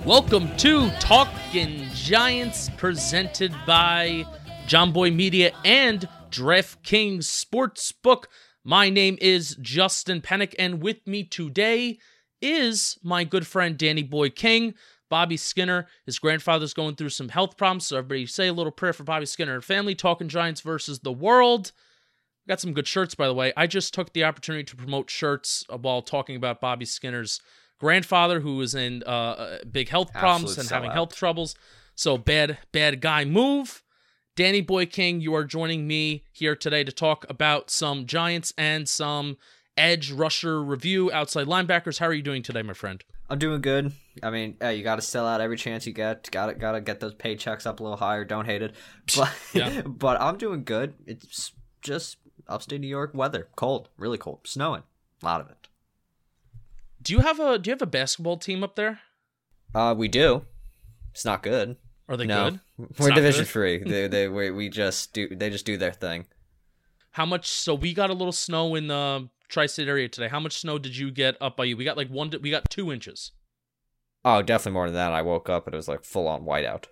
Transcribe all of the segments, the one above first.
Welcome to Talkin' Giants, presented by John Boy Media and DraftKings Sportsbook. My name is Justin Pennick, and with me today is my good friend Danny Boy King. Bobby Skinner, his grandfather's going through some health problems, so everybody say a little prayer for Bobby Skinner and family. Talking Giants versus the world. Got some good shirts, by the way. I just took the opportunity to promote shirts while talking about Bobby Skinner's grandfather, who was in big health problems and having health troubles. So bad guy move. Danny Boy King, you are joining me here today to talk about some Giants and some edge rusher review, outside linebackers. How are you doing today, my friend? I'm doing good. I mean, hey, you got to sell out every chance you get. Got to get those paychecks up a little higher. Don't hate it, but Yeah. but I'm doing good. It's just upstate New York weather, cold, really cold, snowing, a lot of it. Do you have a basketball team up there? We do. It's not good. Are they No. good? We're not Division good? 3. We just do. They just do their thing. How much? So we got a little snow in the tri-state area today. How much snow did you get up by you? We got we got 2 inches. Oh, definitely more than that. I woke up and it was like full on whiteout.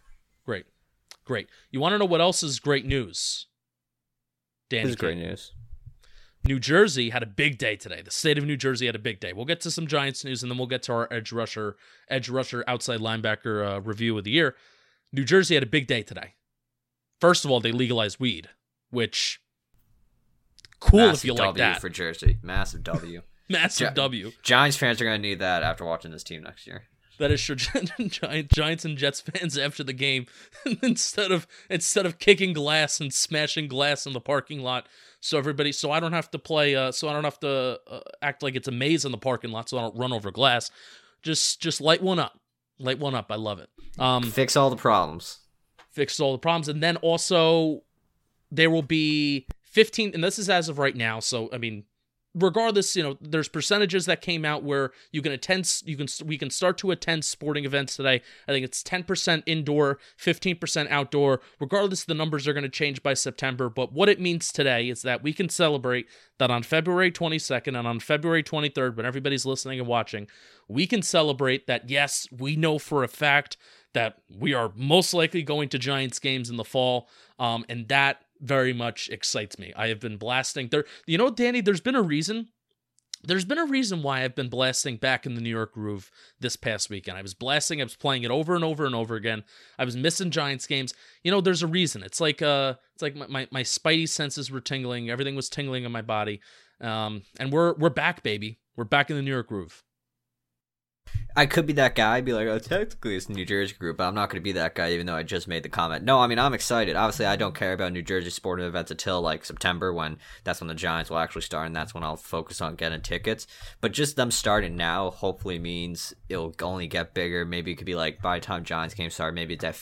Great. You want to know what else is great news? Danny This is King. great news. New Jersey had a big day today. The state of New Jersey had a big day. We'll get to some Giants news, and then we'll get to our edge rusher outside linebacker review of the year. New Jersey had a big day today. First of all, they legalized weed, which cool Massive if you W like that. for Jersey. Massive W. Massive W. Giants fans are going to need that after watching this team next year. That is true. Giants and Jets fans after the game, instead of kicking glass and smashing glass in the parking lot, so I don't have to play. So I don't have to act like it's a maze in the parking lot, so I don't run over glass. Just light one up. I love it. Fix all the problems. Fixed all the problems, and then also there will be 15, and this is as of right now. So I mean, regardless, there's percentages that came out where you can attend. We can start to attend sporting events today. I think it's 10% indoor, 15% outdoor. Regardless, the numbers are going to change by September. But what it means today is that we can celebrate that on February 22nd and on February 23rd, when everybody's listening and watching, we can celebrate that. Yes, we know for a fact that we are most likely going to Giants games in the fall, and that very much excites me. I have been blasting there. Danny, there's been a reason why I've been blasting Back in the New York Groove this past weekend. I was playing it over and over and over again. I was missing Giants games. There's a reason. It's like my spidey senses were tingling. Everything was tingling in my body. And we're back, baby. We're back in the New York Groove. I could be that guy, be like, oh, technically it's the New Jersey group, but I'm not going to be that guy even though I just made the comment. No, I mean, I'm excited. Obviously, I don't care about New Jersey sporting events until like September, that's when the Giants will actually start, and that's when I'll focus on getting tickets. But just them starting now hopefully means it'll only get bigger. Maybe it could be like by the time Giants game start, maybe it's at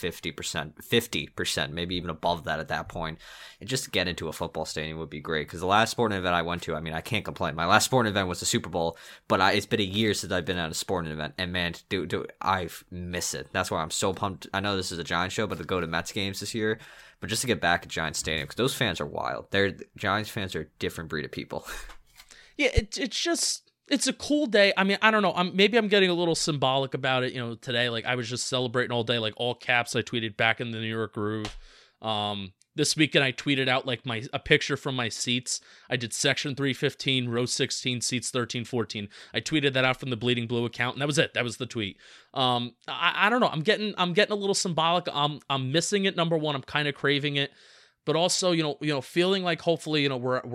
50%, maybe even above that at that point. And just to get into a football stadium would be great, because the last sporting event I went to, I mean, I can't complain. My last sporting event was the Super Bowl, but it's been a year since I've been at a sporting event. And man, I miss it. That's why I'm so pumped. I know this is a Giants show, but to go to Mets games this year, but just to get back at Giants Stadium, because those fans are wild. Giants fans are a different breed of people. Yeah, it's a cool day. I mean, I don't know. Maybe I'm getting a little symbolic about it. Today, like I was just celebrating all day, like all caps. I tweeted Back in the New York Groove. This weekend, I tweeted out like a picture from my seats. I did section 315, row 16, seats 13, 14. I tweeted that out from the Bleeding Blue account, and that was it. That was the tweet. I don't know. I'm getting a little symbolic. I'm missing it. Number one, I'm kind of craving it, but also feeling like hopefully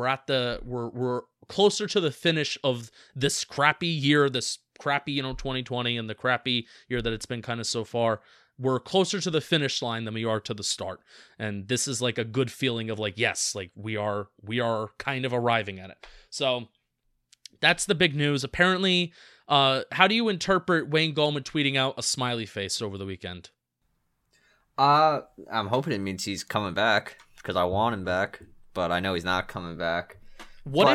we're closer to the finish of this crappy year, this crappy 2020, and the crappy year that it's been kind of so far. We're closer to the finish line than we are to the start. And this is like a good feeling of like, yes, like we are kind of arriving at it. So that's the big news. Apparently, how do you interpret Wayne Gallman tweeting out a smiley face over the weekend? I'm hoping it means he's coming back, because I want him back, but I know he's not coming back. What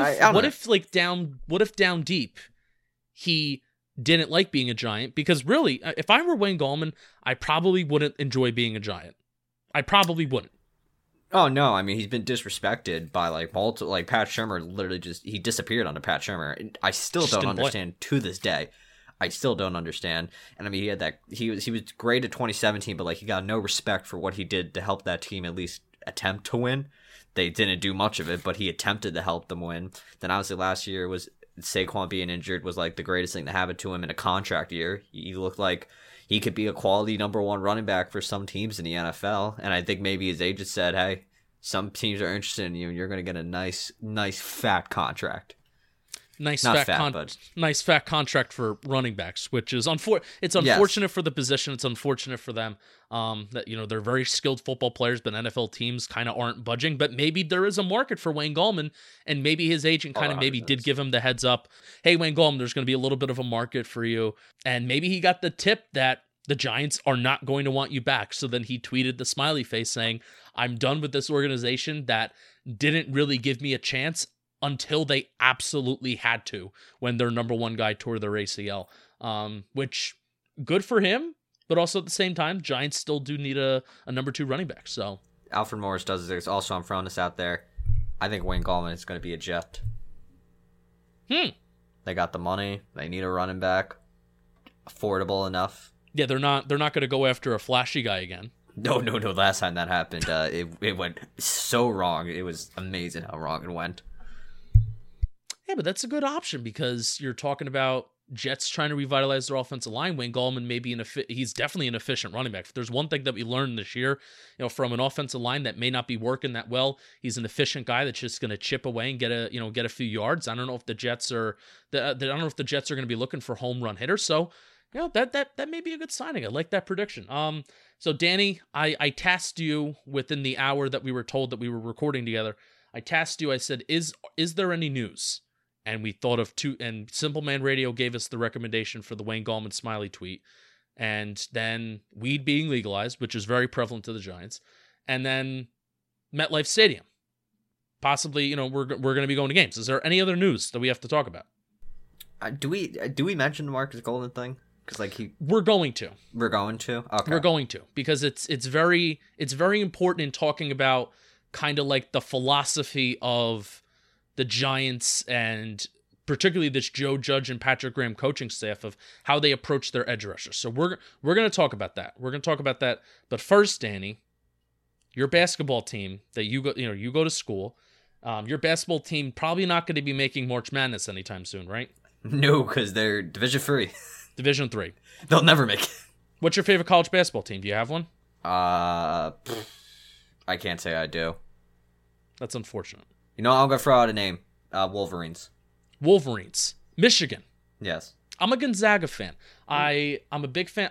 if down deep he didn't like being a Giant? Because really, if I were Wayne Gallman, I probably wouldn't enjoy being a Giant. I probably wouldn't. Oh no, I mean, he's been disrespected by multiple, Pat Shurmur literally he disappeared on Pat Shurmur. I still don't understand to this day. I still don't understand. And I mean, he was great at 2017, but like he got no respect for what he did to help that team at least attempt to win. They didn't do much of it, but he attempted to help them win. Then obviously last year was Saquon being injured was like the greatest thing to happen to him in a contract year. He looked like he could be a quality number one running back for some teams in the NFL. And I think maybe his agent said, hey, some teams are interested in you and you're going to get a nice fat contract. Nice fat contract for running backs, which is it's unfortunate for the position. It's unfortunate for them that they're very skilled football players, but NFL teams kind of aren't budging. But maybe there is a market for Wayne Gallman, and maybe his agent kind of maybe did give him the heads up. Hey, Wayne Gallman, there's going to be a little bit of a market for you, and maybe he got the tip that the Giants are not going to want you back. So then he tweeted the smiley face saying, "I'm done with this organization that didn't really give me a chance." Until they absolutely had to when their number one guy tore their ACL, which good for him, but also at the same time, Giants still do need a number two running back. So Alfred Morris does this. Also, I'm throwing this out there. I think Wayne Gallman is going to be a Jet. They got the money. They need a running back. Affordable enough. Yeah, they're not going to go after a flashy guy again. No. Last time that happened, it went so wrong. It was amazing how wrong it went. Yeah, but that's a good option because you're talking about Jets trying to revitalize their offensive line. Wayne Gallman may be he's definitely an efficient running back. If there's one thing that we learned this year, from an offensive line that may not be working that well, he's an efficient guy that's just going to chip away and get a few yards. I don't know if the Jets are going to be looking for home run hitters. So, that may be a good signing. I like that prediction. So Danny, I tasked you within the hour that we were told that we were recording together. I tasked you. I said, is there any news? And we thought of two, and Simple Man Radio gave us the recommendation for the Wayne Gallman smiley tweet. And then weed being legalized, which is very prevalent to the Giants. And then MetLife Stadium. Possibly, we're going to be going to games. Is there any other news that we have to talk about? Do we mention the Marcus Golden thing? Because we're going to. We're going to? Okay. We're going to, because it's very important in talking about kind of like the philosophy of the Giants and particularly this Joe Judge and Patrick Graham coaching staff of how they approach their edge rushers. So we're going to talk about that. But first, Danny, your basketball team that you go to school, your basketball team probably not going to be making March Madness anytime soon, right? No, because they're Division 3. Division 3. They'll never make it. What's your favorite college basketball team? Do you have one? I can't say I do. That's unfortunate. I'm going to throw out a name. Wolverines. Michigan. Yes. I'm a Gonzaga fan. I'm a big fan.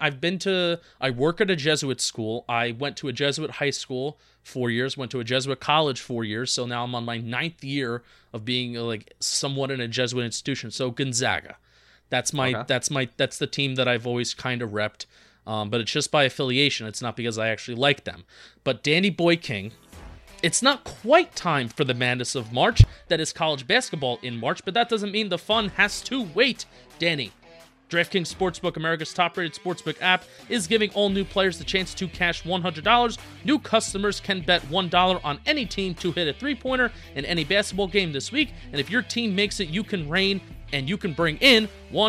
I work at a Jesuit school. I went to a Jesuit high school 4 years, went to a Jesuit college 4 years. So now I'm on my 9th year of being somewhat in a Jesuit institution. So Gonzaga. That's the team that I've always kind of repped. But it's just by affiliation. It's not because I actually like them. But Danny Boy King, it's not quite time for the madness of March. That is college basketball in March, but that doesn't mean the fun has to wait. Danny, DraftKings Sportsbook, America's top-rated sportsbook app, is giving all new players the chance to cash $100. New customers can bet $1 on any team to hit a three-pointer in any basketball game this week, and if your team makes it, you can reign and you can bring in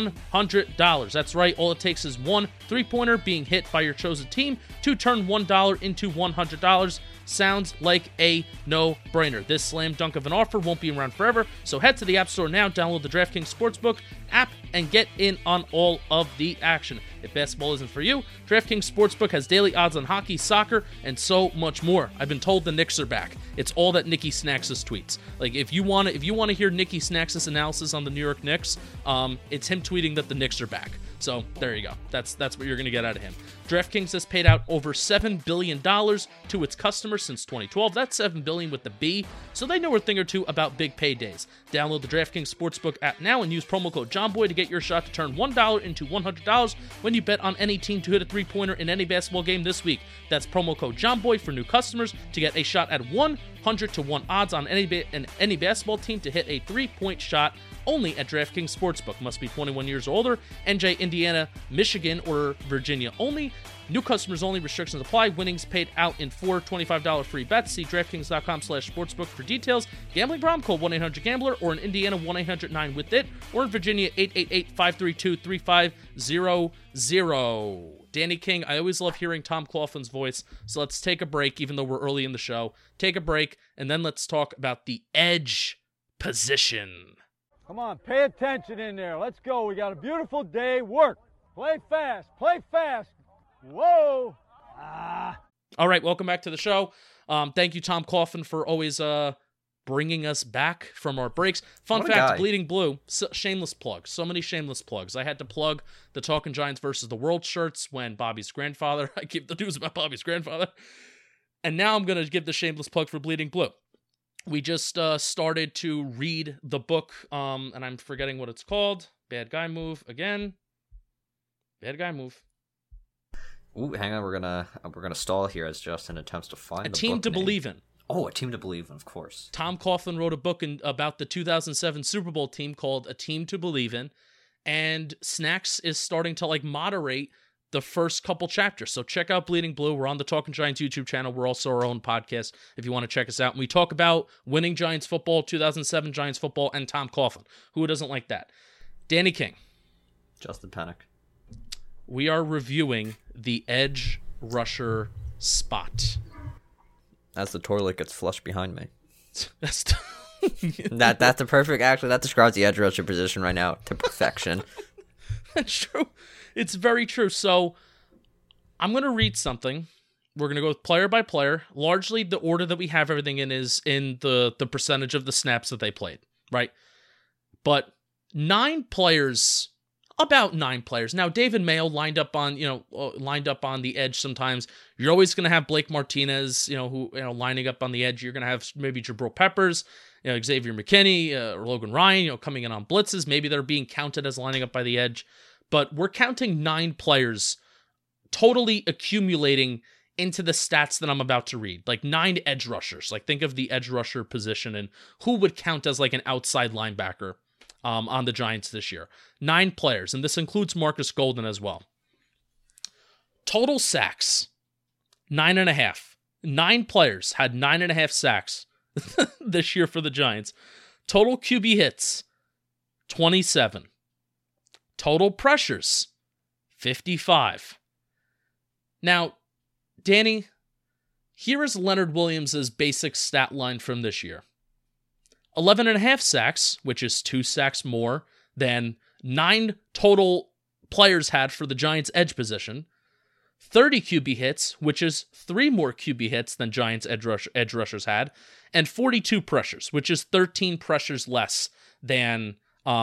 $100. That's right, all it takes is one three-pointer being hit by your chosen team to turn $1 into $100. Sounds like a no-brainer. This slam dunk of an offer won't be around forever, so head to the App Store now, download the DraftKings Sportsbook app, and get in on all of the action. If basketball isn't for you, DraftKings Sportsbook has daily odds on hockey, soccer, and so much more. I've been told the Knicks are back. It's all that Nicky Snaxis tweets. If you want to hear Nicky Snaxis analysis on the New York Knicks, it's him tweeting that the Knicks are back. So there you go. That's what you're going to get out of him. DraftKings has paid out over $7 billion to its customers since 2012. That's $7 billion with the B, so they know a thing or two about big paydays. Download the DraftKings Sportsbook app now and use promo code JOHNBOY to get your shot to turn $1 into $100 when you bet on any team to hit a three-pointer in any basketball game this week. That's promo code JOHNBOY for new customers to get a shot at 100 to 1 odds on any basketball team to hit a three-point shot only at DraftKings Sportsbook. Must be 21 years or older. NJ, Indiana, Michigan, or Virginia only. New customers only. Restrictions apply. Winnings paid out in 4 $25 free bets. See DraftKings.com/sportsbook for details. Gambling problem? Call 1-800-GAMBLER, or in Indiana 1-800-9-WITH-IT, or in Virginia 888-532-3500. Danny King, I always love hearing Tom Coughlin's voice, so let's take a break, even though we're early in the show. Take a break, and then let's talk about the edge position. Come on, pay attention in there. Let's go. We got a beautiful day. Work. Play fast. Play fast. Whoa. All right, welcome back to the show. Thank you, Tom Coughlin, for always bringing us back from our breaks. Fun What a fact, guy. Bleeding Blue, shameless plug. So many shameless plugs. I had to plug the Talking Giants versus the World shirts when Bobby's grandfather, I gave the news about Bobby's grandfather. And now I'm going to give the shameless plug for Bleeding Blue. We just started to read the book, and I'm forgetting what it's called. Bad Guy Move again. Bad Guy Move. Ooh, hang on, we're gonna stall here as Justin attempts to find A the Team book to name. Believe in. Oh, A Team to Believe in, of course. Tom Coughlin wrote a book about the 2007 Super Bowl team called A Team to Believe in, and Snacks is starting to moderate the first couple chapters. So check out Bleeding Blue. We're on the Talking Giants YouTube channel. We're also our own podcast if you want to check us out. And we talk about winning Giants football, 2007 Giants football, and Tom Coughlin. Who doesn't like that? Danny King. Justin Pennick. We are reviewing the edge rusher spot. As the toilet gets flushed behind me. That's That's the perfect. Actually, that describes the edge rusher position right now to perfection. That's true. It's very true. So I'm going to read something. We're going to go player by player. Largely, the order that we have everything in is in the percentage of the snaps that they played, right? But about nine players. Now, David Mayo lined up on the edge sometimes. You're always going to have Blake Martinez, lining up on the edge. You're going to have maybe Jabril Peppers, Xavier McKinney, or Logan Ryan, coming in on blitzes. Maybe they're being counted as lining up by the edge. But we're counting 9 players totally accumulating into the stats that I'm about to read. 9 edge rushers. Think of the edge rusher position and who would count as an outside linebacker on the Giants this year. 9 players, and this includes Marcus Golden as well. Total sacks, 9.5. 9 players had 9.5 sacks this year for the Giants. Total QB hits, 27. Total pressures, 55. Now, Danny, here is Leonard Williams' basic stat line from this year. 11.5 sacks, which is 2 sacks more than 9 total players had for the Giants' edge position. 30 QB hits, which is 3 more QB hits than Giants' edge rushers had. And 42 pressures, which is 13 pressures less than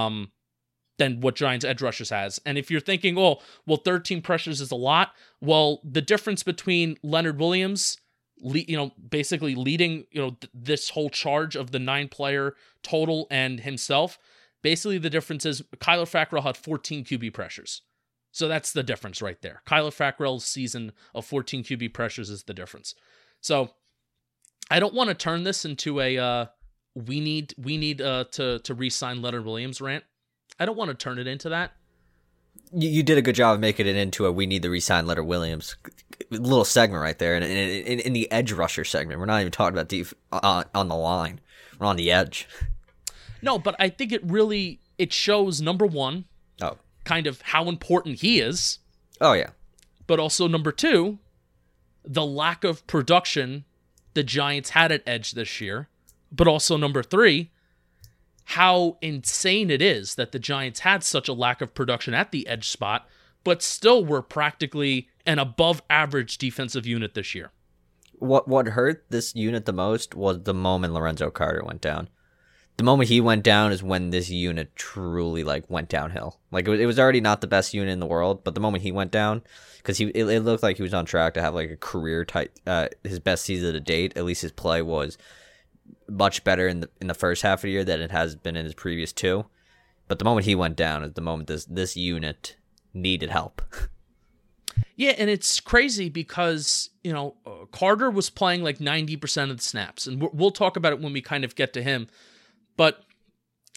what Giants' edge rushers has. And if you're thinking, 13 pressures is a lot, well, the difference between Leonard Williams, basically leading, this whole charge of the 9-player total and himself, basically the difference is Kyler Fackrell had 14 QB pressures. So that's the difference right there. Kyler Fackrell's season of 14 QB pressures is the difference. So I don't want to turn this into a we need to re-sign Leonard Williams rant. I don't want to turn it into that. You did a good job of making it into a we need to re-sign Leonard Williams little segment right there. And in the edge rusher segment, we're not even talking about on the line. We're on the edge. No, but I think it shows, number one, kind of how important he is. Oh, yeah. But also, number 2, the lack of production the Giants had at edge this year. But also, number 3, how insane it is that the Giants had such a lack of production at the edge spot, but still were practically an above-average defensive unit this year. What hurt this unit the most was the moment Lorenzo Carter went down. The moment he went down is when this unit truly went downhill. It was already not the best unit in the world, but the moment he went down, because it looked like he was on track to have a career type, his best season to date. At least his play was much better in the first half of the year than it has been in his previous 2. But the moment he went down is the moment this unit needed help. Yeah, and it's crazy because, Carter was playing 90% of the snaps, and we'll talk about it when we kind of get to him. But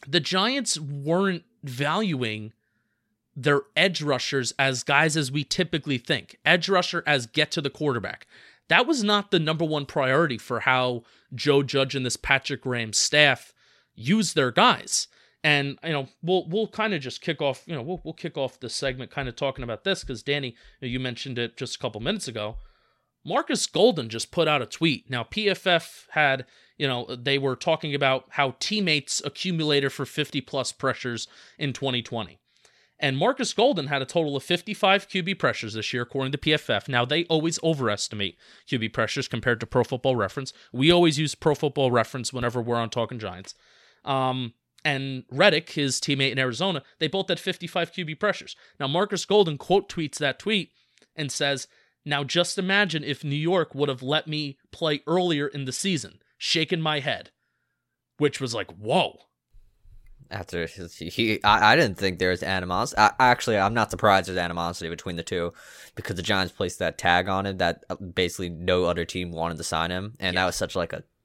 the Giants weren't valuing their edge rushers as guys as we typically think. Edge rusher as get to the quarterback. That was not the number one priority for how Joe Judge and this Patrick Graham staff use their guys. And, we'll kind of just kick off, we'll kick off this segment kind of talking about this because, Danny, you mentioned it just a couple minutes ago. Marcus Golden just put out a tweet. Now, PFF had, they were talking about how teammates accumulated for 50-plus pressures in 2020. And Marcus Golden had a total of 55 QB pressures this year, according to PFF. Now, they always overestimate QB pressures compared to Pro Football Reference. We always use Pro Football Reference whenever we're on Talking Giants. And Reddick, his teammate in Arizona, they both had 55 QB pressures. Now, Marcus Golden quote tweets that tweet and says, "Now just imagine if New York would have let me play earlier in the season, shaking my head," which was like, whoa. After I didn't think there was animosity. Actually, I'm not surprised there's animosity between the two because the Giants placed that tag on him that basically no other team wanted to sign him, and that was such like a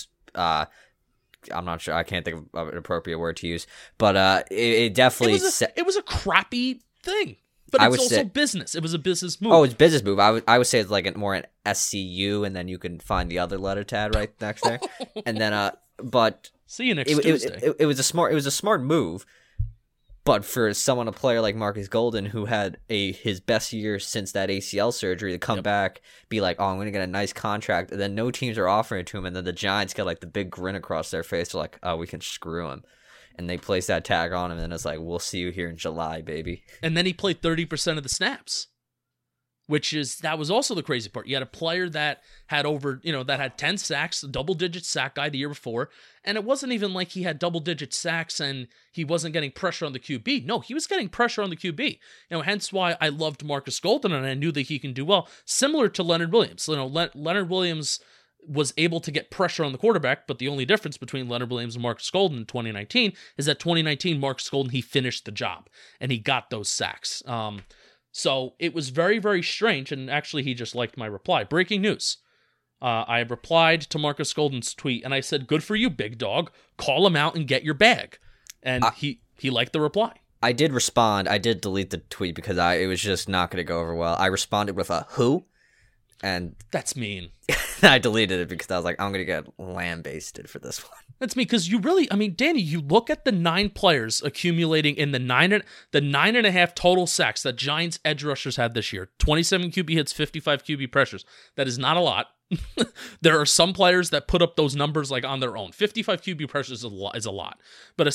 I'm not sure. I can't think of an appropriate word to use, but it definitely it was a crappy thing. But it's also business. It was a business move. Oh, it's a business move. I would say it's like more an SCU, and then you can find the other letter tag right next there, and then but see you next Tuesday. It was a smart move, but for a player like Marcus Golden, who had his best year since that ACL surgery, to come back, be like, oh, I'm going to get a nice contract, and then no teams are offering it to him, and then the Giants get like the big grin across their face, they're like, oh, we can screw him. And they place that tag on him, and it's like, we'll see you here in July, baby. And then he played 30% of the snaps, that was also the crazy part. You had a player that had that had 10 sacks, a double-digit sack guy the year before, and it wasn't even like he had double-digit sacks and he wasn't getting pressure on the QB. No, he was getting pressure on the QB. Hence why I loved Marcus Golden, and I knew that he can do well, similar to Leonard Williams. Leonard Williams was able to get pressure on the quarterback, but the only difference between Leonard Williams and Marcus Golden in 2019 is that 2019, Marcus Golden, he finished the job, and he got those sacks. So it was very, very strange, and actually he just liked my reply. Breaking news. I replied to Marcus Golden's tweet, and I said, good for you, big dog. Call him out and get your bag. And he liked the reply. I did respond. I did delete the tweet because it was just not going to go over well. I responded with a who? And that's mean. I deleted it because I was like, I'm going to get lambasted for this one. That's me, because you really, Danny, you look at the 9 players accumulating in the 9.5 total sacks that Giants edge rushers had this year. 27 QB hits, 55 QB pressures. That is not a lot. There are some players that put up those numbers like on their own. 55 QB pressures is a lot. But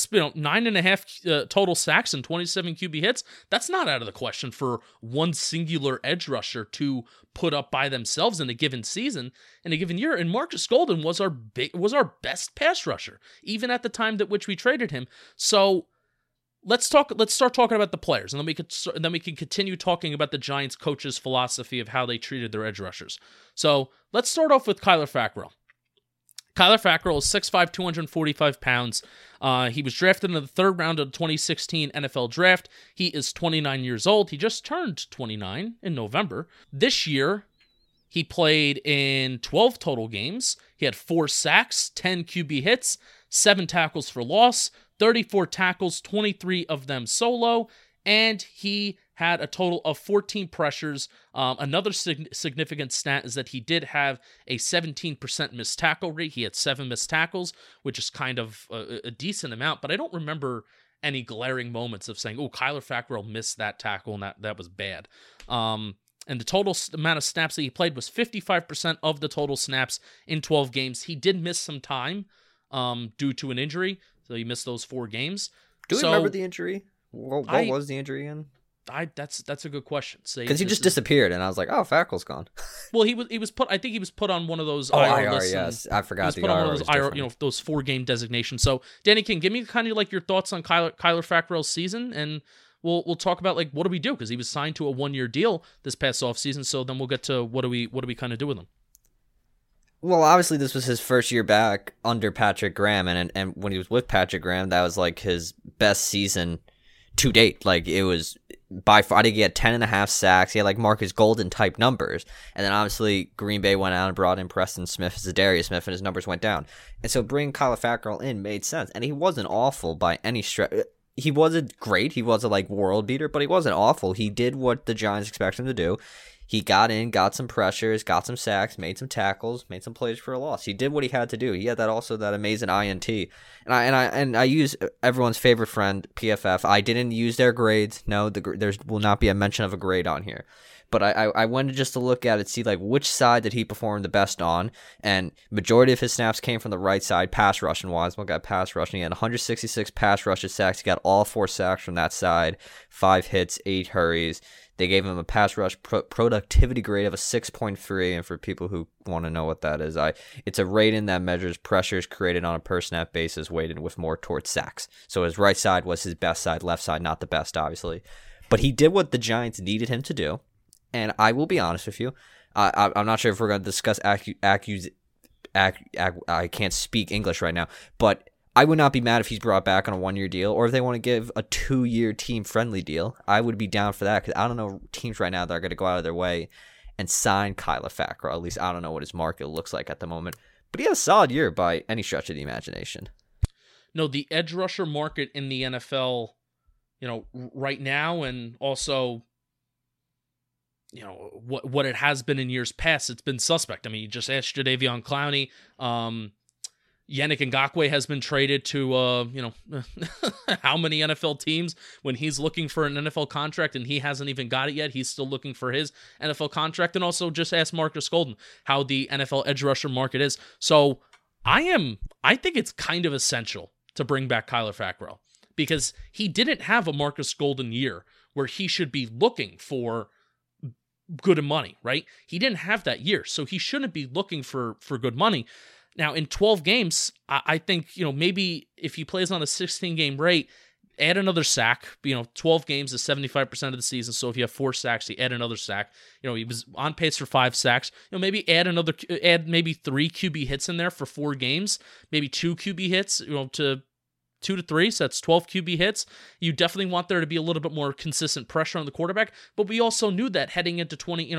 9.5 total sacks and 27 QB hits, that's not out of the question for one singular edge rusher to put up by themselves in a given season, in a given year. And Marcus Golden was our best pass rusher, even at the time that which we traded him. So let's start talking about the players, and then we can continue talking about the Giants coaches' philosophy of how they treated their edge rushers. So let's start off with Kyler Fackrell. Kyler Fackrell is 6'5", 245 pounds. He was drafted in the 3rd round of the 2016 NFL Draft. He is 29 years old. He just turned 29 in November. This year, he played in 12 total games. He had 4 sacks, 10 QB hits, 7 tackles for loss, 34 tackles, 23 of them solo, and he had a total of 14 pressures. Another significant stat is that he did have a 17% missed tackle rate. He had 7 missed tackles, which is kind of a decent amount, but I don't remember any glaring moments of saying, oh, Kyler Fackrell missed that tackle and that was bad. And the total amount of snaps that he played was 55% of the total snaps in 12 games. He did miss some time due to an injury, so he missed those 4 games. Do we remember the injury? What was the injury again? That's a good question. Because he just disappeared, and I was like, "Oh, Fackrell's gone." Well, he was put. I think he was put on one of those IR lists. Yes, I forgot. He was put on one of those IR, those 4-game designations. So, Danny King, give me kind of like your thoughts on Kyler Fackrell's season, and we'll talk about like what do we do, because he was signed to a 1-year deal this past offseason. So then we'll get to what do we kind of do with him. Well, obviously this was his first year back under Patrick Graham, and when he was with Patrick Graham, that was like his best season to date. Like it was by far, I think he had 10.5 sacks. He had like Marcus Golden type numbers. And then obviously Green Bay went out and brought in Preston Smith, Zadarius Smith, and his numbers went down. And so bringing Kyler Fackrell in made sense. And he wasn't awful by any stretch. He wasn't great. He wasn't like world beater, but he wasn't awful. He did what the Giants expected him to do. He got in, got some pressures, got some sacks, made some tackles, made some plays for a loss. He did what he had to do. He had that amazing INT. And I use everyone's favorite friend, PFF. I didn't use their grades. No, there will not be a mention of a grade on here. But I wanted just to look at it, see like which side did he perform the best on, and majority of his snaps came from the right side, pass rushing wise. One guy pass rushing. He had 166 pass rushes, sacks. He got all 4 sacks from that side, 5 hits, 8 hurries. They gave him a pass rush productivity grade of a 6.3, and for people who want to know what that is, it's a rating that measures pressures created on a per snap basis, weighted with more towards sacks. So his right side was his best side, left side not the best, obviously, but he did what the Giants needed him to do. And I will be honest with you, I'm not sure if we're going to discuss I can't speak English right now, but I would not be mad if he's brought back on a 1-year deal, or if they want to give a 2-year team-friendly deal. I would be down for that, because I don't know teams right now that are going to go out of their way and sign Kyler Fackrell. At least I don't know what his market looks like at the moment. But he had a solid year by any stretch of the imagination. No, the edge rusher market in the NFL, right now, and also what it has been in years past, it's been suspect. I mean, you just asked Jadeveon Clowney. Yannick Ngakoue has been traded to, how many NFL teams when he's looking for an NFL contract and he hasn't even got it yet. He's still looking for his NFL contract. And also just ask Marcus Golden how the NFL edge rusher market is. So I think it's kind of essential to bring back Kyler Fackrell, because he didn't have a Marcus Golden year where he should be looking for good money, right? He didn't have that year, so he shouldn't be looking for good money. Now, in 12 games, I think, maybe if he plays on a 16-game rate, add another sack. 12 games is 75% of the season, so if you have 4 sacks, you add another sack. He was on pace for 5 sacks. Maybe add maybe 3 QB hits in there for 4 games, maybe 2 QB hits, to 2 to 3, so that's 12 QB hits. You definitely want there to be a little bit more consistent pressure on the quarterback, but we also knew that heading into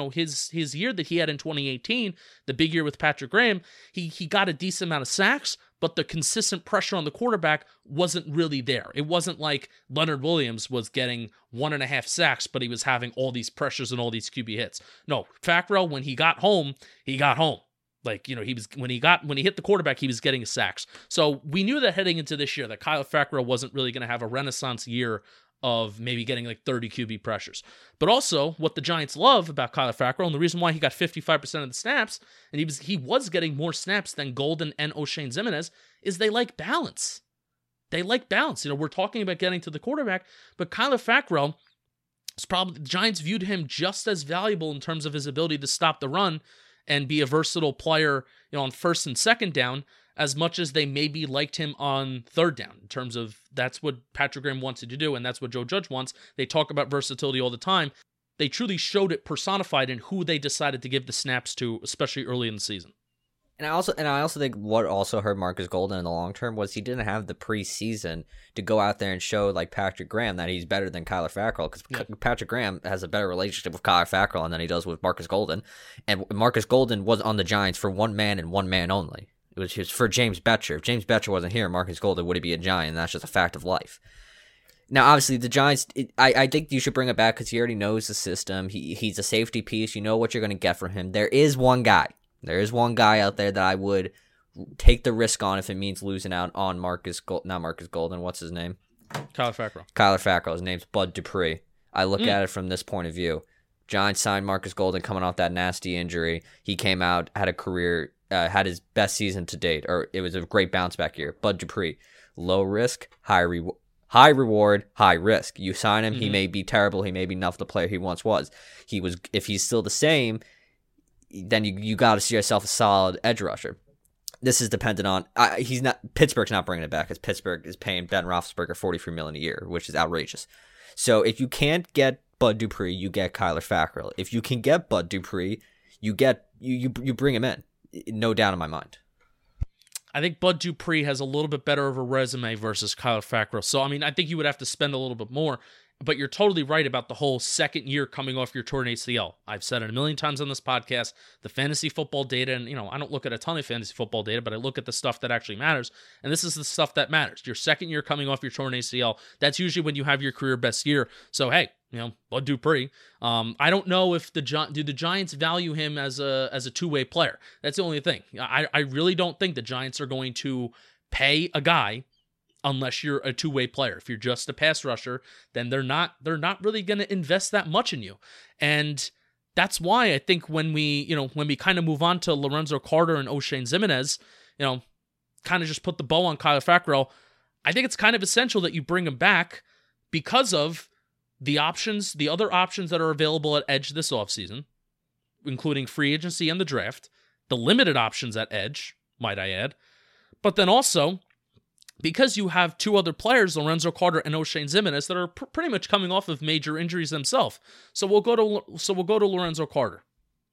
his year that he had in 2018, the big year with Patrick Graham, he got a decent amount of sacks, but the consistent pressure on the quarterback wasn't really there. It wasn't like Leonard Williams was getting 1.5 sacks, but he was having all these pressures and all these QB hits. No, Fackrell, when he got home, he got home. Like, he was when he hit the quarterback, he was getting sacks. So we knew that heading into this year that Kyler Fackrell wasn't really going to have a renaissance year of maybe getting like 30 QB pressures. But also, what the Giants love about Kyler Fackrell, and the reason why he got 55% of the snaps, and he was getting more snaps than Golden and O'Shane Ximines, is they like balance. They like balance. We're talking about getting to the quarterback, but Kyler Fackrell, the Giants viewed him just as valuable in terms of his ability to stop the run and be a versatile player, on first and second down, as much as they maybe liked him on third down, in terms of that's what Patrick Graham wanted to do, and that's what Joe Judge wants. They talk about versatility all the time. They truly showed it personified in who they decided to give the snaps to, especially early in the season. And I also think what also hurt Marcus Golden in the long term was he didn't have the preseason to go out there and show like Patrick Graham that he's better than Kyler Fackrell, because Patrick Graham has a better relationship with Kyler Fackrell than he does with Marcus Golden. And Marcus Golden was on the Giants for one man and one man only. It was for James Betcher. If James Betcher wasn't here, Marcus Golden would be a Giant, and that's just a fact of life. Now, obviously, the Giants, I think you should bring it back because he already knows the system. He's a safety piece. You know what you're going to get from him. There is one guy out there that I would take the risk on if it means losing out on not Marcus Golden. What's his name? Kyler Fackrell. His name's Bud Dupree. I look at it from this point of view. Giants signed Marcus Golden coming off that nasty injury. He came out, had a career, had his best season to date, or it was a great bounce back year. Bud Dupree, low risk, high reward, high risk. You sign him, he may be terrible, he may be enough the player he once was. If he's still the same, then you got to see yourself a solid edge rusher. This is dependent on Pittsburgh's not bringing it back, because Pittsburgh is paying Ben Roethlisberger $43 million a year, which is outrageous. So if you can't get Bud Dupree, you get Kyler Fackrell. If you can get Bud Dupree, you bring him in. No doubt in my mind. I think Bud Dupree has a little bit better of a resume versus Kyler Fackrell. So, I mean, I think you would have to spend a little bit more. But you're totally right about the whole second year coming off your torn ACL. I've said it a million times on this podcast, the fantasy football data, and I don't look at a ton of fantasy football data, but I look at the stuff that actually matters, and this is the stuff that matters. Your second year coming off your torn ACL, that's usually when you have your career best year. So hey, Bud Dupree. I don't know if do the Giants value him as a two-way player. That's the only thing. I really don't think the Giants are going to pay a guy unless you're a two-way player. If you're just a pass rusher, then they're not really going to invest that much in you. And that's why I think when we kind of move on to Lorenzo Carter and Oshane Ximines, kind of just put the bow on Kyler Fackrell, I think it's kind of essential that you bring him back because of the other options that are available at edge this offseason, including free agency and the draft, the limited options at edge, might I add, but then also because you have two other players, Lorenzo Carter and Oshane Ximines, that are pretty much coming off of major injuries themselves. So we'll go to Lorenzo Carter.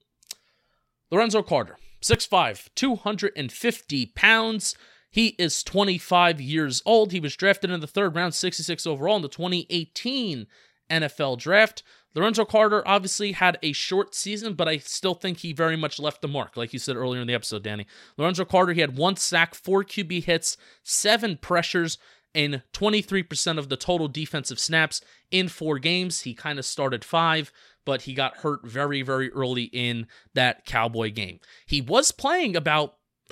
Lorenzo Carter, 6'5", 250 pounds. He is 25 years old. He was drafted in the third round, 66 overall in the 2018 NFL draft. Lorenzo Carter obviously had a short season, but I still think he very much left the mark, like you said earlier in the episode, Danny. Lorenzo Carter, he had 1 sack, 4 QB hits, 7 pressures, and 23% of the total defensive snaps in 4 games. He kind of started 5, but he got hurt very, very early in that Cowboy game. He was playing about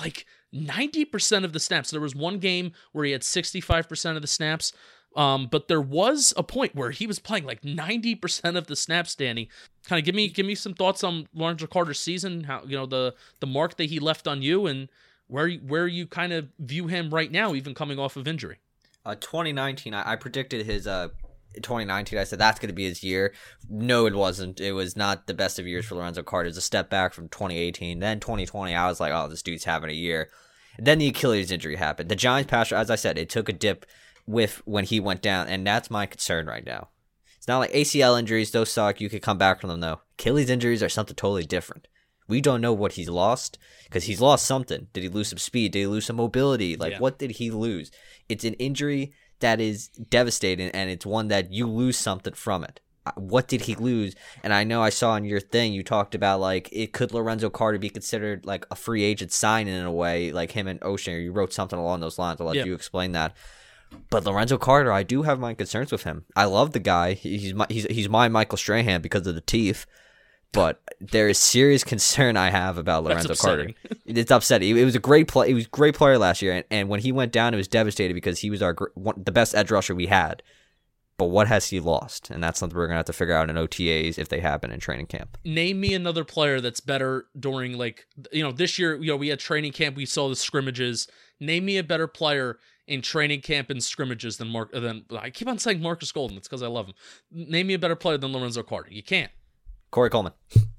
90% of the snaps. There was one game where he had 65% of the snaps. But there was a point where he was playing 90% of the snaps, Danny. Kind of give me some thoughts on Lorenzo Carter's season, how the mark that he left on you, and where you kind of view him right now, even coming off of injury. 2019, I predicted his 2019. I said that's going to be his year. No, it wasn't. It was not the best of years for Lorenzo Carter. It's a step back from 2018. Then 2020, I was like, oh, this dude's having a year. And then the Achilles injury happened. The Giants pass, as I said, it took a dip when he went down, and that's my concern right now. It's not like ACL injuries, those suck, you could come back from them though. Achilles injuries are something totally different. We don't know what he's lost, because he's lost something. Did he lose some speed? Did he lose some mobility? What did he lose? It's an injury that is devastating, and it's one that you lose something from it. What did he lose? And I know I saw on your thing, you talked about, could Lorenzo Carter be considered a free agent signing in a way, like him and Oshane, or you wrote something along those lines. I'll let you explain that. But Lorenzo Carter, I do have my concerns with him. I love the guy. He's my Michael Strahan because of the teeth. But there is serious concern I have about Lorenzo Carter. It's upsetting. It was a great play. He was a great player last year, and when he went down, it was devastating because he was the best edge rusher we had. But what has he lost? And that's something we're gonna have to figure out in OTAs if they happen in training camp. Name me another player that's better during this year. We had training camp. We saw the scrimmages. Name me a better player in training camp and scrimmages than I keep on saying Marcus Golden. It's because I love him. Name me a better player than Lorenzo Carter. You can't. Corey Coleman.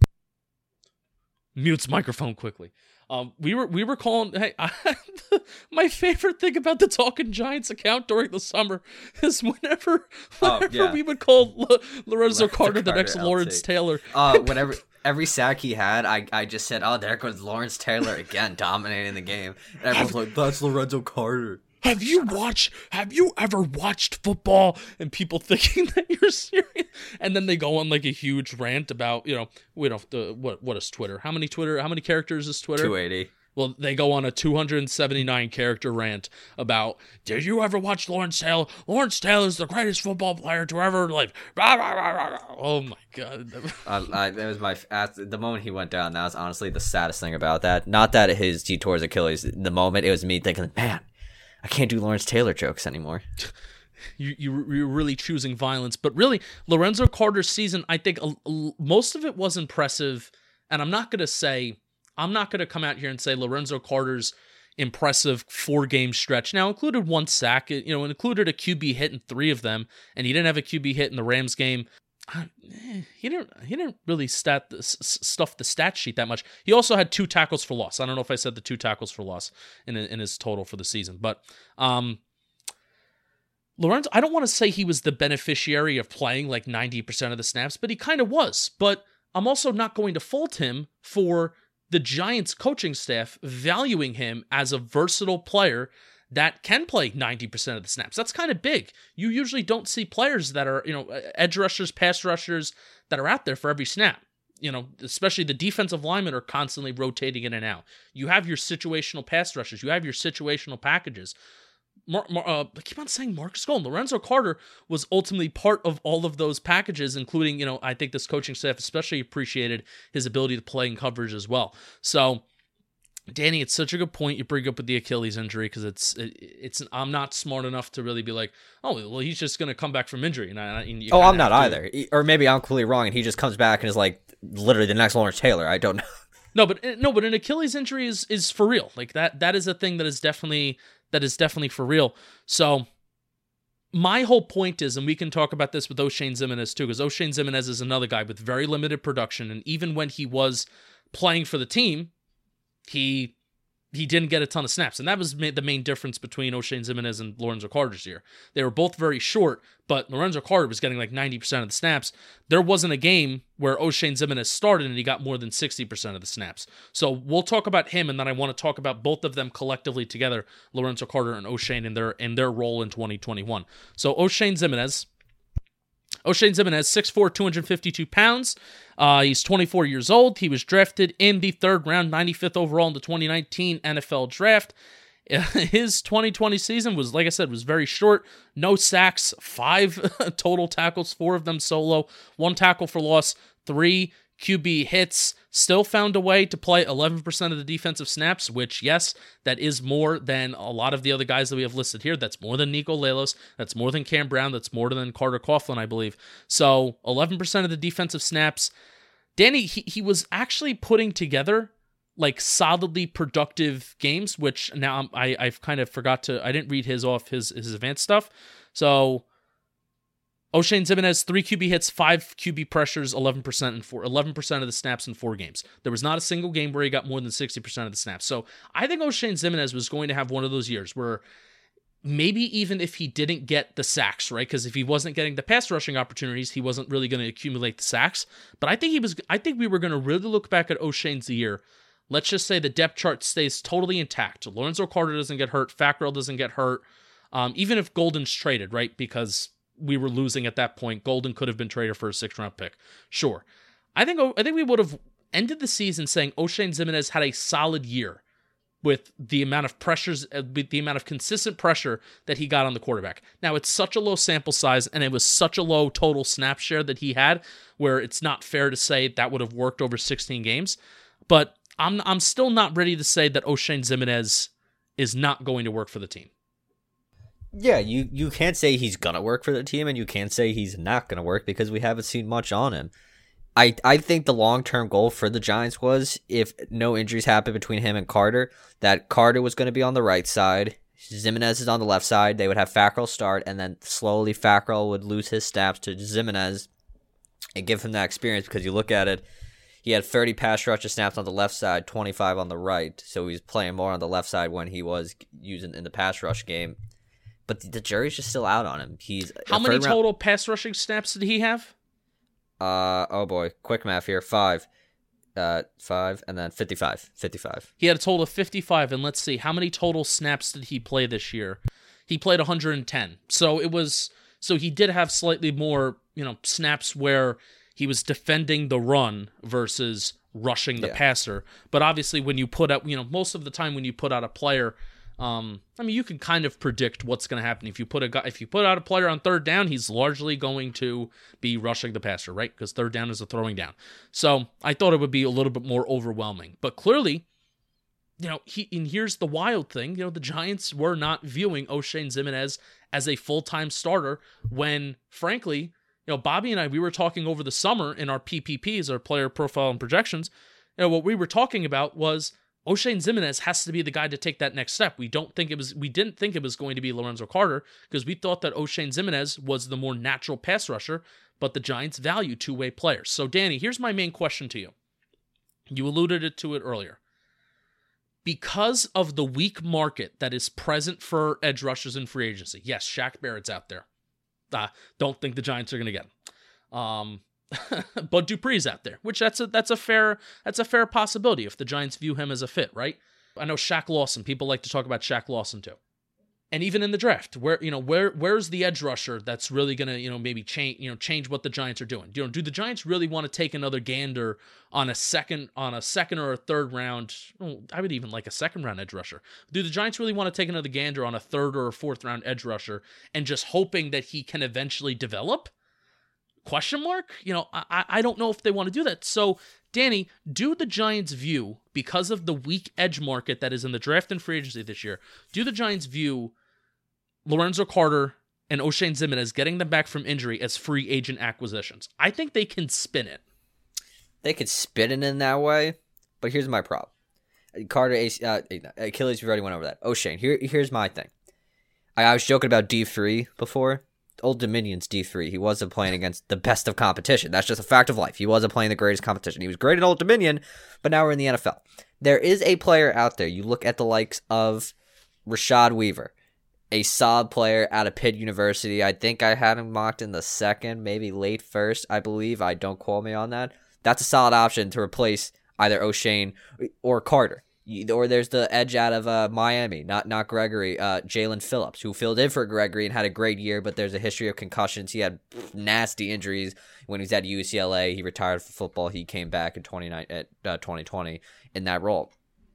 Mutes microphone quickly. We were calling. Hey, my favorite thing about the Talking Giants account during the summer is whenever we would call Lorenzo Carter the next Lawrence Taylor. Whenever every sack he had, I just said, "Oh, there goes Lawrence Taylor again, dominating the game." And everyone's like, "That's Lorenzo Carter." Have you ever watched football? And people thinking that you're serious, and then they go on a huge rant about what is Twitter? How many characters is Twitter? 280. Well, they go on a 279 character rant about, did you ever watch Lawrence Taylor? Lawrence Taylor is the greatest football player to ever live. Oh my god! That was the moment he went down. That was honestly the saddest thing about that. Not that he tore his Achilles. The moment, it was me thinking, man, I can't do Lawrence Taylor jokes anymore. You're really choosing violence. But really, Lorenzo Carter's season, I think most of it was impressive. And I'm not going to come out here and say Lorenzo Carter's impressive 4-game stretch. Now, included 1 sack, it included a QB hit in 3 of them. And he didn't have a QB hit in the Rams game. He didn't really stuff the stat sheet that much. He also had 2 tackles for loss. I don't know if I said the 2 tackles for loss in his total for the season, but Lorenzo, I don't want to say he was the beneficiary of playing 90% of the snaps, but he kind of was. But I'm also not going to fault him for the Giants coaching staff valuing him as a versatile player that can play 90% of the snaps. That's kind of big. You usually don't see players that are, edge rushers, pass rushers that are out there for every snap. Especially the defensive linemen are constantly rotating in and out. You have your situational pass rushers. You have your situational packages. I keep on saying Marcus Golden. Lorenzo Carter was ultimately part of all of those packages, including, I think this coaching staff especially appreciated his ability to play in coverage as well. So, Danny, it's such a good point you bring up with the Achilles injury, because it's I'm not smart enough to really be like, oh, well, he's just going to come back from injury. And I'm not either. Or maybe I'm completely wrong and he just comes back and is like literally the next Lawrence Taylor. I don't know. No, but an Achilles injury is for real. Like that is a thing that is definitely for real. So my whole point is, and we can talk about this with Oshane Ximines too, because Oshane Ximines is another guy with very limited production, and even when he was playing for the team, he didn't get a ton of snaps, and that was the main difference between Oshane Ximines and Lorenzo Carter's year. They were both very short, but Lorenzo Carter was getting like 90% of the snaps. There wasn't a game where Oshane Ximines started and he got more than 60% of the snaps. So we'll talk about him, and then I want to talk about both of them collectively together, Lorenzo Carter and Oshane, in their role in 2021. So Oshane Ximines, 6'4", 252 pounds. He's 24 years old. He was drafted in the 3rd round, 95th overall in the 2019 NFL Draft. His 2020 season was, like I said, was very short. No sacks, 5 total tackles, 4 of them solo, 1 tackle for loss, 3 QB hits. Still found a way to play 11% of the defensive snaps, which, yes, that is more than a lot of the other guys that we have listed here. That's more than Nico Lelos. That's more than Cam Brown. That's more than Carter Coughlin, I believe. So 11% of the defensive snaps. Danny, he was actually putting together like solidly productive games, which now I've kind of forgot to, I didn't read his advanced stuff. So Oshane Ximines, 3 QB hits, 5 QB pressures, 11% of the snaps in 4 games. There was not a single game where he got more than 60% of the snaps. So I think Oshane Ximines was going to have one of those years where maybe even if he didn't get the sacks, right? Because if he wasn't getting the pass rushing opportunities, he wasn't really going to accumulate the sacks. But I think we were going to really look back at Oshane's year. Let's just say the depth chart stays totally intact. Lorenzo Carter doesn't get hurt. Fackrell doesn't get hurt. Even if Golden's traded, right? Because we were losing at that point. Golden could have been traded for a 6th-round pick. Sure. I think we would have ended the season saying Oshane Ximines had a solid year with the amount of pressures, with the amount of consistent pressure that he got on the quarterback. Now, it's such a low sample size, and it was such a low total snap share that he had, where it's not fair to say that would have worked over 16 games. But I'm still not ready to say that Oshane Ximines is not going to work for the team. Yeah, you can't say he's going to work for the team, and you can't say he's not going to work because we haven't seen much on him. I think the long-term goal for the Giants was, if no injuries happen between him and Carter, that Carter was going to be on the right side, Ximines is on the left side, they would have Fackrell start, and then slowly Fackrell would lose his snaps to Ximines and give him that experience, because you look at it, he had 30 pass rusher snaps on the left side, 25 on the right, so he was playing more on the left side when he was using in the pass rush game. But the jury's just still out on him. How many total pass rushing snaps did he have? Oh boy, quick math here. 5, and then 55. He had a total of 55, and let's see, how many total snaps did he play this year? He played 110. So he did have slightly more, snaps where he was defending the run versus rushing the passer. But obviously, when you put out, most of the time when you put out a player, you can kind of predict what's going to happen. If you put out a player on 3rd down, he's largely going to be rushing the passer, right? Because 3rd down is a throwing down. So I thought it would be a little bit more overwhelming. But clearly, and here's the wild thing, the Giants were not viewing Oshane Ximines as a full-time starter when, frankly, Bobby and I, we were talking over the summer in our PPPs, our player profile and projections. What we were talking about was Oshane Ximines has to be the guy to take that next step. We didn't think it was going to be Lorenzo Carter, because we thought that Oshane Ximines was the more natural pass rusher, but the Giants value two-way players. So, Danny, here's my main question to you. You alluded to it earlier. Because of the weak market that is present for edge rushers in free agency, yes, Shaq Barrett's out there. Don't think the Giants are going to get him. Bud Dupree's out there, which that's a fair possibility if the Giants view him as a fit, right? I know Shaq Lawson. People like to talk about Shaq Lawson too. And even in the draft, where's the edge rusher that's really gonna, maybe change what the Giants are doing? Do the Giants really want to take another gander on a second or a third round? I would even like a second round edge rusher. Do the Giants really want to take another gander on a third or a fourth round edge rusher and just hoping that he can eventually develop? Question mark? I don't know if they want to do that. So, Danny, do the Giants view, because of the weak edge market that is in the draft and free agency this year, do the Giants view Lorenzo Carter and Oshane Ximines getting them back from injury as free agent acquisitions? I think they can spin it. They could spin it in that way, but here's my problem. Carter, Achilles, we already went over that. Oshane, here's my thing. I was joking about D3 before. Old Dominion's D3. He wasn't playing against the best of competition. That's just a fact of life. He wasn't playing the greatest competition. He was great at Old Dominion, but now we're in the NFL. There is a player out there. You look at the likes of Rashad Weaver, a solid player out of Pitt University. I think I had him mocked in the second, maybe late first, I believe. Don't quote me on that. That's a solid option to replace either Oshane or Carter. Or there's the edge out of Miami, not Gregory, Jalen Phillips, who filled in for Gregory and had a great year, but there's a history of concussions. He had nasty injuries when he was at UCLA. He retired from football. He came back in 2020 in that role.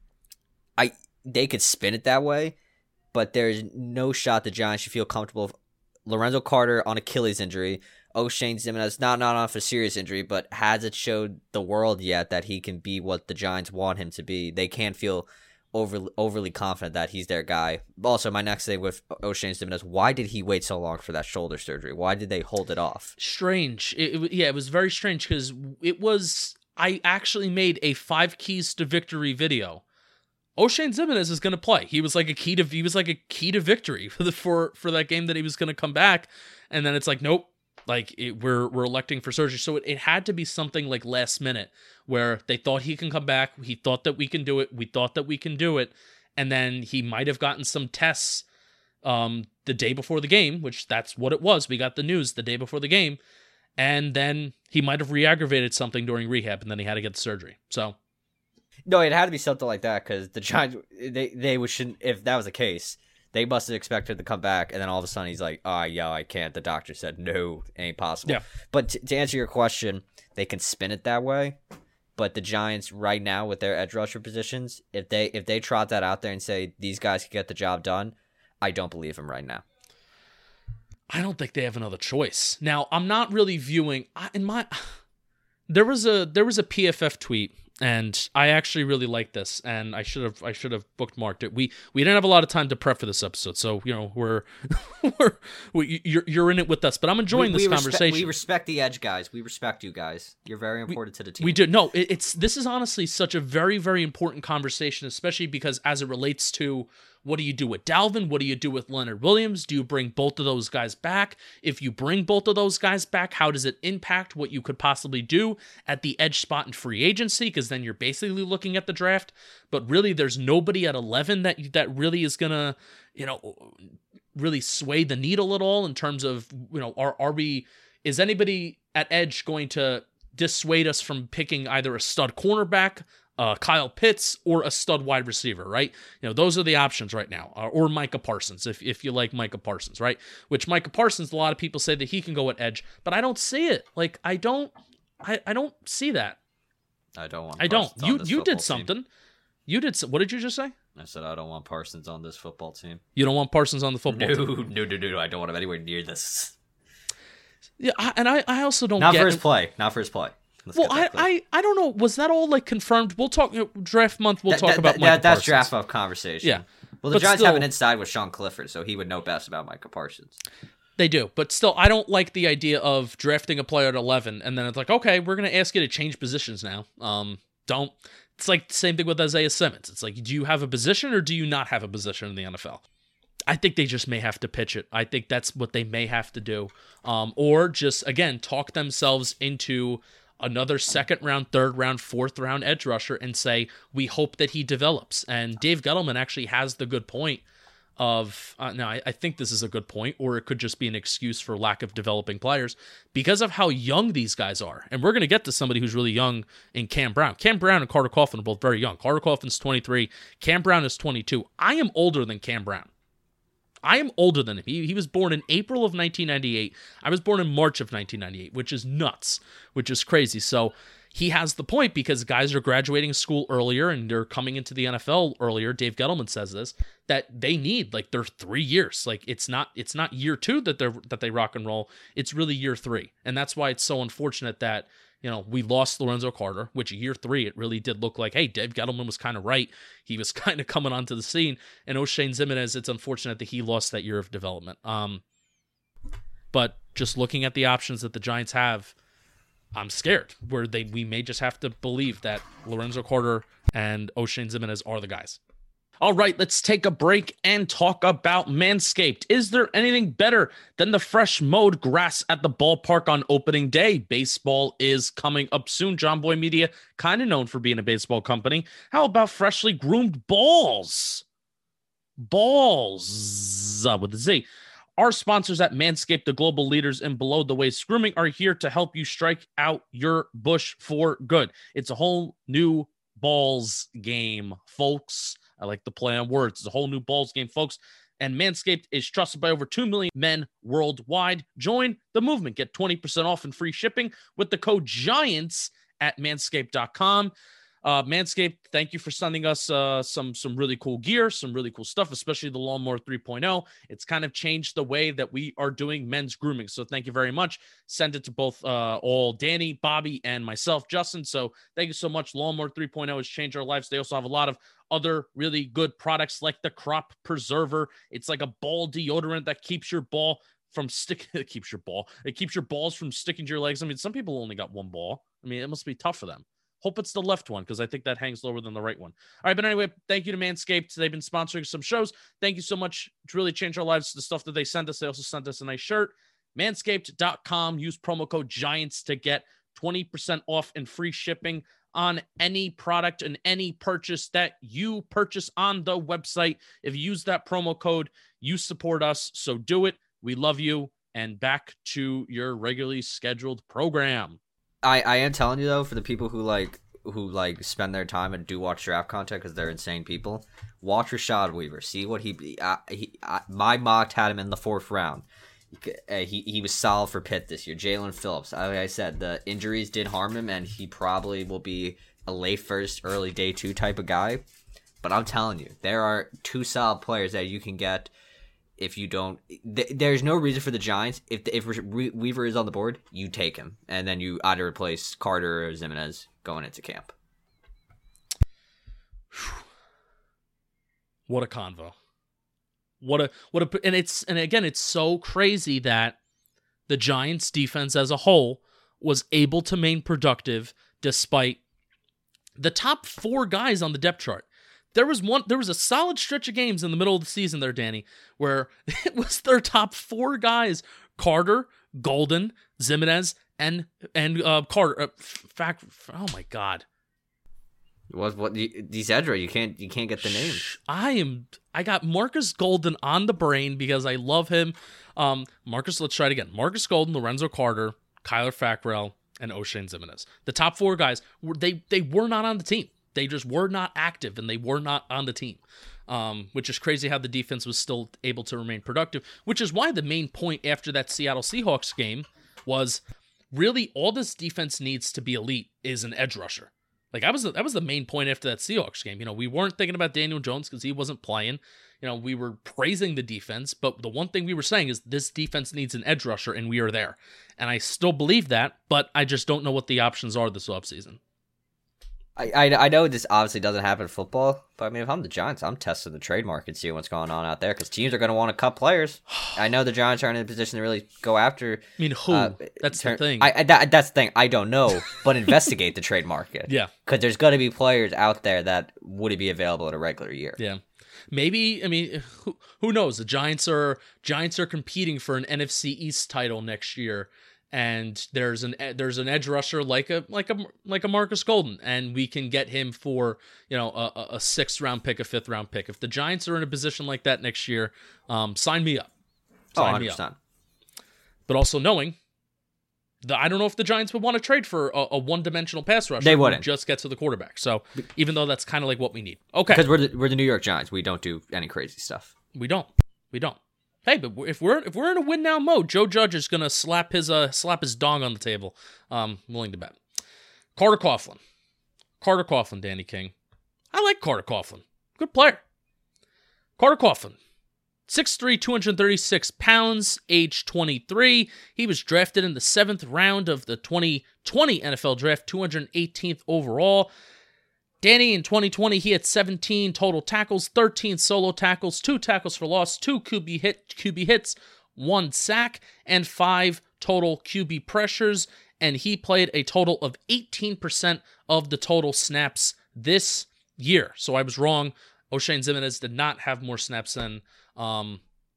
They could spin it that way, but there's no shot the Giants should feel comfortable with Lorenzo Carter on Achilles injury. Oshane Ximines, not off a serious injury, but hasn't showed the world yet that he can be what the Giants want him to be. They can't feel overly confident that he's their guy. Also, my next thing with Oshane Ximines, why did he wait so long for that shoulder surgery? Why did they hold it off? Strange. It was very strange because I actually made a 5 keys to victory video. Oshane Ximines is going to play. He was like a key to victory for that game that he was going to come back, and then it's like, nope. We're electing for surgery. So it had to be something like last minute where they thought he can come back. He thought that we can do it. We thought that we can do it. And then he might have gotten some tests the day before the game, which that's what it was. We got the news the day before the game. And then he might have re-aggravated something during rehab, and then he had to get the surgery. So no, it had to be something like that because the Giants, they shouldn't, if that was the case, they must have expected to come back, and then all of a sudden he's like, I can't. The doctor said, no, it ain't possible. Yeah. But to answer your question, they can spin it that way, but the Giants right now with their edge rusher positions, if they trot that out there and say these guys can get the job done, I don't believe them right now. I don't think they have another choice. Now, I'm not really viewing there was a PFF tweet, and I actually really like this, and I should have bookmarked it. We didn't have a lot of time to prep for this episode, so you're in it with us. But I'm enjoying this conversation. We respect the edge guys. We respect you guys. You're very important to the team. We do. No, this is honestly such a very, very important conversation, especially because as it relates to what do you do with Dalvin? What do you do with Leonard Williams? Do you bring both of those guys back? If you bring both of those guys back, how does it impact what you could possibly do at the edge spot in free agency? Because then you're basically looking at the draft. But really, there's nobody at 11 that really is gonna, really sway the needle at all in terms of, is anybody at edge going to dissuade us from picking either a stud cornerback, Kyle Pitts, or a stud wide receiver, right? Those are the options right now, or Micah Parsons, if you like Micah Parsons, right? Which Micah Parsons, a lot of people say that he can go at edge, but I don't see it. I don't see that. I don't want. I don't. You did something. Team. You did. What did you just say? I said I don't want Parsons on this football team. You don't want Parsons on the football team? No. I don't want him anywhere near this. Yeah, and I also don't. Not for his play. Well, I don't know. Was that all confirmed? We'll talk draft month. We'll talk about Micah Parsons. That's draft month conversation. Yeah. Well, the Giants have an inside with Sean Clifford, so he would know best about Micah Parsons. They do, but still, I don't like the idea of drafting a player at 11 and then it's like, okay, we're gonna ask you to change positions now. Don't. It's like the same thing with Isaiah Simmons. It's like, do you have a position or do you not have a position in the NFL? I think they just may have to pitch it. I think that's what they may have to do, or just again talk themselves into another second round, third round, fourth round edge rusher and say, we hope that he develops. And Dave Gettleman actually has the good point of, I think this is a good point, or it could just be an excuse for lack of developing players because of how young these guys are. And we're going to get to somebody who's really young in Cam Brown. Cam Brown and Carter Coughlin are both very young. Carter Coughlin's 23. Cam Brown is 22. I am older than Cam Brown. I am older than him. He was born in April of 1998. I was born in March of 1998, which is nuts, which is crazy. So he has the point because guys are graduating school earlier and they're coming into the NFL earlier. Dave Gettleman says this, that they need like their 3 years. Like it's not year 2 that they rock and roll. It's really year 3. And that's why it's so unfortunate that, we lost Lorenzo Carter, which year 3, it really did look like, hey, Dave Gettleman was kind of right. He was kind of coming onto the scene. And Oshane Ximines, it's unfortunate that he lost that year of development. But just looking at the options that the Giants have, I'm scared where we may just have to believe that Lorenzo Carter and Oshane Ximines are the guys. All right, let's take a break and talk about Manscaped. Is there anything better than the fresh mowed grass at the ballpark on opening day? Baseball is coming up soon. John Boy Media, kind of known for being a baseball company. How about freshly groomed balls? Balls with a Z. Our sponsors at Manscaped, the global leaders in below-the-waist grooming, are here to help you strike out your bush for good. It's a whole new balls game, folks. I like the play on words. It's a whole new balls game, folks. And Manscaped is trusted by over 2 million men worldwide. Join the movement. Get 20% off and free shipping with the code GIANTS at manscaped.com. Manscaped, thank you for sending us some really cool gear, some really cool stuff, especially the Lawnmower 3.0. It's kind of changed the way that we are doing men's grooming. So thank you very much. Send it to both all Danny, Bobby, and myself, Justin. So thank you so much. Lawnmower 3.0 has changed our lives. They also have a lot of other really good products like the Crop Preserver. It's like a ball deodorant that keeps your ball from sticking. It keeps your balls from sticking to your legs. I mean, some people only got one ball. I mean, it must be tough for them. Hope it's the left one because I think that hangs lower than the right one. All right, but anyway, thank you to Manscaped. They've been sponsoring some shows. Thank you so much. It's really changed our lives. The stuff that they sent us. They also sent us a nice shirt. Manscaped.com. Use promo code GIANTS to get 20% off and free shipping on any product and any purchase that you purchase on the website. If you use that promo code, you support us. So do it. We love you. And back to your regularly scheduled program. I am telling you though, for the people who spend their time and do watch draft content because they're insane people, watch Rashad Weaver. See what my mock had him in the 4th round. He was solid for Pitt this year. Jalen Phillips, like I said, the injuries did harm him, and he probably will be a late first, early day 2 type of guy. But I'm telling you, there are 2 solid players that you can get. If you don't, there's no reason for the Giants. If Weaver is on the board, you take him, and then you either replace Carter or Ximines going into camp. What a convo! And again, it's so crazy that the Giants' defense as a whole was able to remain productive despite the top 4 guys on the depth chart. There was a solid stretch of games in the middle of the season there, Danny, where it was their top 4 guys: Carter, Golden, Ximines, and Carter. Oh my God! What these Edra? You can't get the names. I got Marcus Golden on the brain because I love him. Let's try it again. Marcus Golden, Lorenzo Carter, Kyler Fackrell, and Oshane Ximines. The top 4 guys they were not on the team. They just were not active, and they were not on the team, which is crazy how the defense was still able to remain productive, which is why the main point after that Seattle Seahawks game was really all this defense needs to be elite is an edge rusher. Like that was the main point after that Seahawks game. We weren't thinking about Daniel Jones because he wasn't playing. We were praising the defense, but the one thing we were saying is this defense needs an edge rusher, and we are there. And I still believe that, but I just don't know what the options are this offseason. I know this obviously doesn't happen in football, but I mean, if I'm the Giants, I'm testing the trade market, seeing what's going on out there, because teams are going to want to cut players. I know the Giants aren't in a position to really go after. I mean, who? That's the thing. That's the thing. I don't know, but investigate the trade market. Yeah. Because there's going to be players out there that wouldn't be available in a regular year. Yeah. Maybe, I mean, who knows? The Giants are competing for an NFC East title next year. And there's an edge rusher like a Marcus Golden, and we can get him for a 6th round pick, a 5th round pick. If the Giants are in a position like that next year, sign me up. Sign me up. But also knowing I don't know if the Giants would want to trade for a one-dimensional pass rusher. They wouldn't. Just get to the quarterback. So even though that's kind of like what we need. Okay. Because we're the New York Giants. We don't do any crazy stuff. We don't. Hey, but if we're in a win now mode, Joe Judge is gonna slap his dong on the table. Willing to bet. Carter Coughlin, Danny King. I like Carter Coughlin. Good player. Carter Coughlin, 6'3", 236 pounds, age 23. He was drafted in the 7th round of the 2020 NFL Draft, 218th overall. Danny, in 2020, he had 17 total tackles, 13 solo tackles, 2 tackles for loss, 2 QB hits, 1 sack, and 5 total QB pressures. And he played a total of 18% of the total snaps this year. So I was wrong. Oshane Ximines did not have more snaps than Carter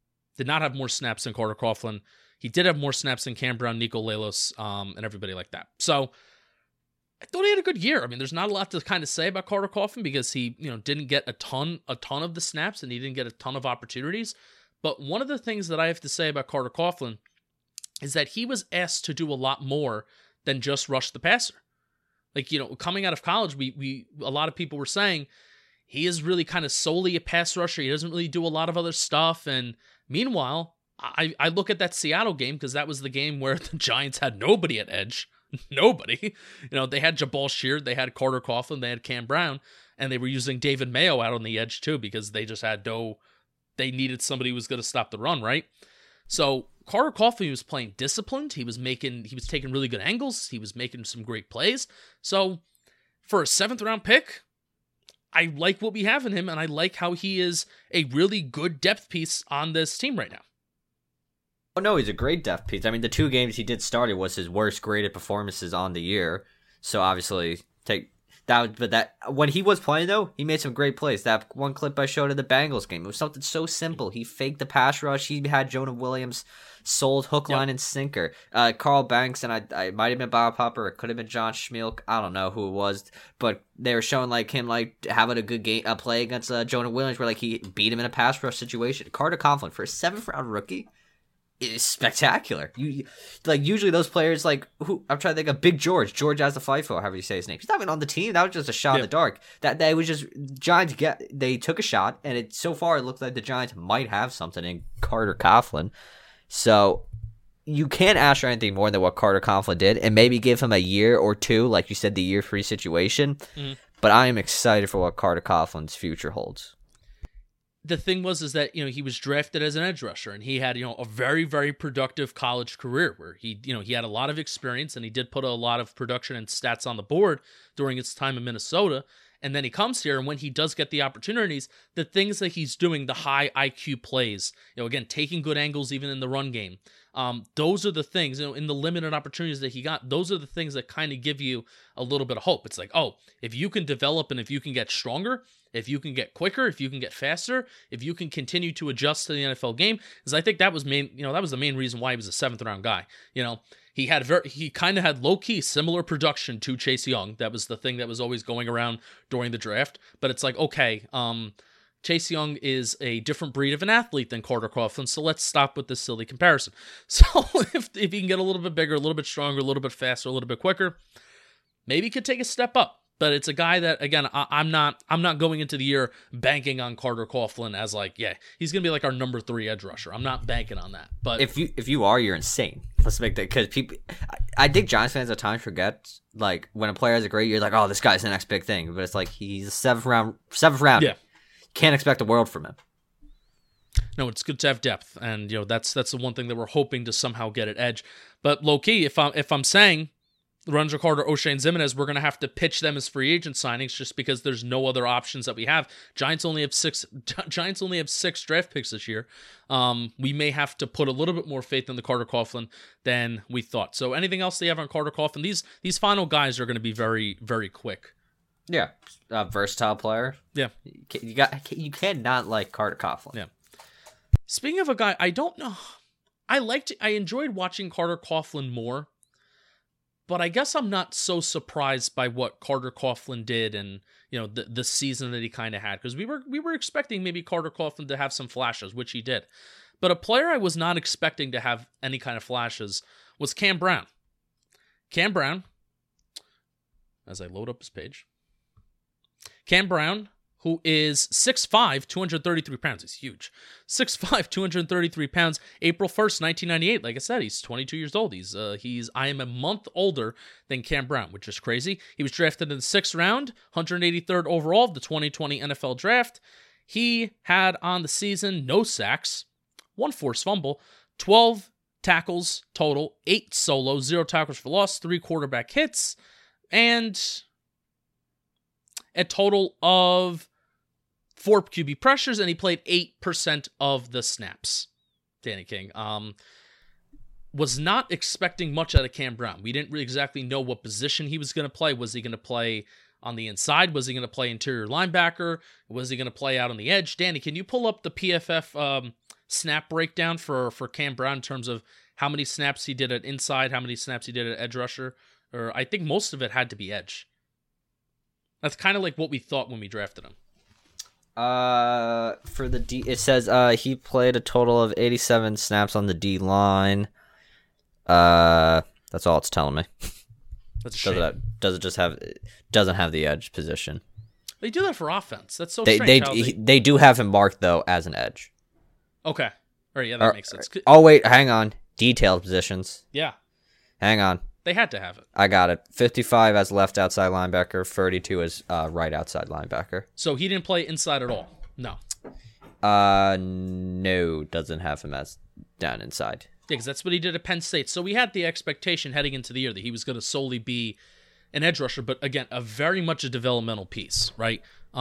Coughlin. He did have more snaps than Cam Brown, Nico Lelos, and everybody like that. So I thought he had a good year. I mean, there's not a lot to kind of say about Carter Coughlin because he, didn't get a ton of the snaps and he didn't get a ton of opportunities. But one of the things that I have to say about Carter Coughlin is that he was asked to do a lot more than just rush the passer. Like, coming out of college, we a lot of people were saying he is really kind of solely a pass rusher. He doesn't really do a lot of other stuff. And meanwhile, I look at that Seattle game because that was the game where the Giants had nobody at edge. Nobody. They had Jabal Sheard, they had Carter Coughlin, they had Cam Brown, and they were using David Mayo out on the edge too because they just had they needed somebody who was going to stop the run, right? So Carter Coughlin was playing disciplined. He was taking really good angles. He was making some great plays. So for a 7th round pick, I like what we have in him, and I like how he is a really good depth piece on this team right now. Oh, no, he's a great depth piece. I mean, the 2 games he did start, it was his worst graded performances on the year. So obviously, when he was playing, though, he made some great plays. That one clip I showed in the Bengals game, it was something so simple. He faked the pass rush. He had Jonah Williams sold hook, line, and sinker. Carl Banks, and I might have been Bob Popper, it could have been John Schmeelk. I don't know who it was, but they were showing him having a good game, play against Jonah Williams, where he beat him in a pass rush situation. Carter Coughlin, for a 7th round rookie, is spectacular. Usually those players who I'm trying to think of, Big George as the FIFO, however you say his name. He's not even on the team. That was just a shot in the dark. That was just Giants they took a shot, and so far it looks like the Giants might have something in Carter Coughlin. So you can't ask for anything more than what Carter Coughlin did, and maybe give him a year or 2, like you said, the year 3 situation. Mm-hmm. But I am excited for what Carter Coughlin's future holds. The thing is that, he was drafted as an edge rusher, and he had, a very, very productive college career where he had a lot of experience, and he did put a lot of production and stats on the board during his time in Minnesota. And then he comes here, and when he does get the opportunities, the things that he's doing, the high IQ plays, again, taking good angles even in the run game, those are the things, in the limited opportunities that he got, those are the things that kind of give you a little bit of hope. It's like, oh, if you can develop and if you can get stronger, if you can get quicker, if you can get faster, if you can continue to adjust to the NFL game, because I think that was the main reason why he was a 7th round guy. He kind of had low-key similar production to Chase Young. That was the thing that was always going around during the draft. But it's like, okay, Chase Young is a different breed of an athlete than Carter Coughlin, so let's stop with this silly comparison. So if he can get a little bit bigger, a little bit stronger, a little bit faster, a little bit quicker, maybe he could take a step up. But it's a guy that, again, I'm not going into the year banking on Carter Coughlin as he's gonna be like our number 3 edge rusher. I'm not banking on that. But if you are, you're insane. Let's make that, because I think Giants fans at times forget, when a player has a great year, oh, this guy's the next big thing. But it's he's a 7th round. Yeah, can't expect the world from him. No, it's good to have depth, and that's the one thing that we're hoping to somehow get at edge. But low key, if I'm saying Lorenzo Carter, Oshane Ximines, we're going to have to pitch them as free agent signings just because there's no other options that we have. Giants only have 6 draft picks this year. We may have to put a little bit more faith in the Carter Coughlin than we thought. So anything else they have on Carter Coughlin? These final guys are going to be very, very quick. Yeah, versatile player. Yeah, you cannot like Carter Coughlin. Yeah. Speaking of a guy, I don't know. I enjoyed watching Carter Coughlin more. But I guess I'm not so surprised by what Carter Coughlin did and, the season that he kind of had. Because we were expecting maybe Carter Coughlin to have some flashes, which he did. But a player I was not expecting to have any kind of flashes was Cam Brown. Cam Brown, as I load up his page. Cam Brown, who is 6'5", 233 pounds. He's huge. 6'5", 233 pounds. April 1st, 1998. Like I said, he's 22 years old. I am a month older than Cam Brown, which is crazy. He was drafted in the 6th round, 183rd overall of the 2020 NFL Draft. He had on the season no sacks, 1 forced fumble, 12 tackles total, 8 solo, 0 tackles for loss, 3 quarterback hits, and a total of 4 QB pressures, and he played 8% of the snaps. Danny King was not expecting much out of Cam Brown. We didn't really exactly know what position he was going to play. Was he going to play on the inside? Was he going to play interior linebacker? Was he going to play out on the edge? Danny, can you pull up the PFF snap breakdown for Cam Brown in terms of how many snaps he did at inside, how many snaps he did at edge rusher? Or I think most of it had to be edge. That's kind of like what we thought when we drafted him. For the D, it says he played a total of 87 snaps on the D line. That's all it's telling me. That's a shame. Doesn't have the edge position. They do that for offense. That's so strange. They do have him marked though as an edge. Okay. All right, yeah, that makes sense. Oh wait, hang on. Detailed positions. Yeah. Hang on. They had to have it. I got it. 55 as left outside linebacker, 32 as right outside linebacker. So he didn't play inside at all? No. No, doesn't have him as down inside. Yeah, because that's what he did at Penn State. So we had the expectation heading into the year that he was going to solely be an edge rusher, but again, very much a developmental piece, right?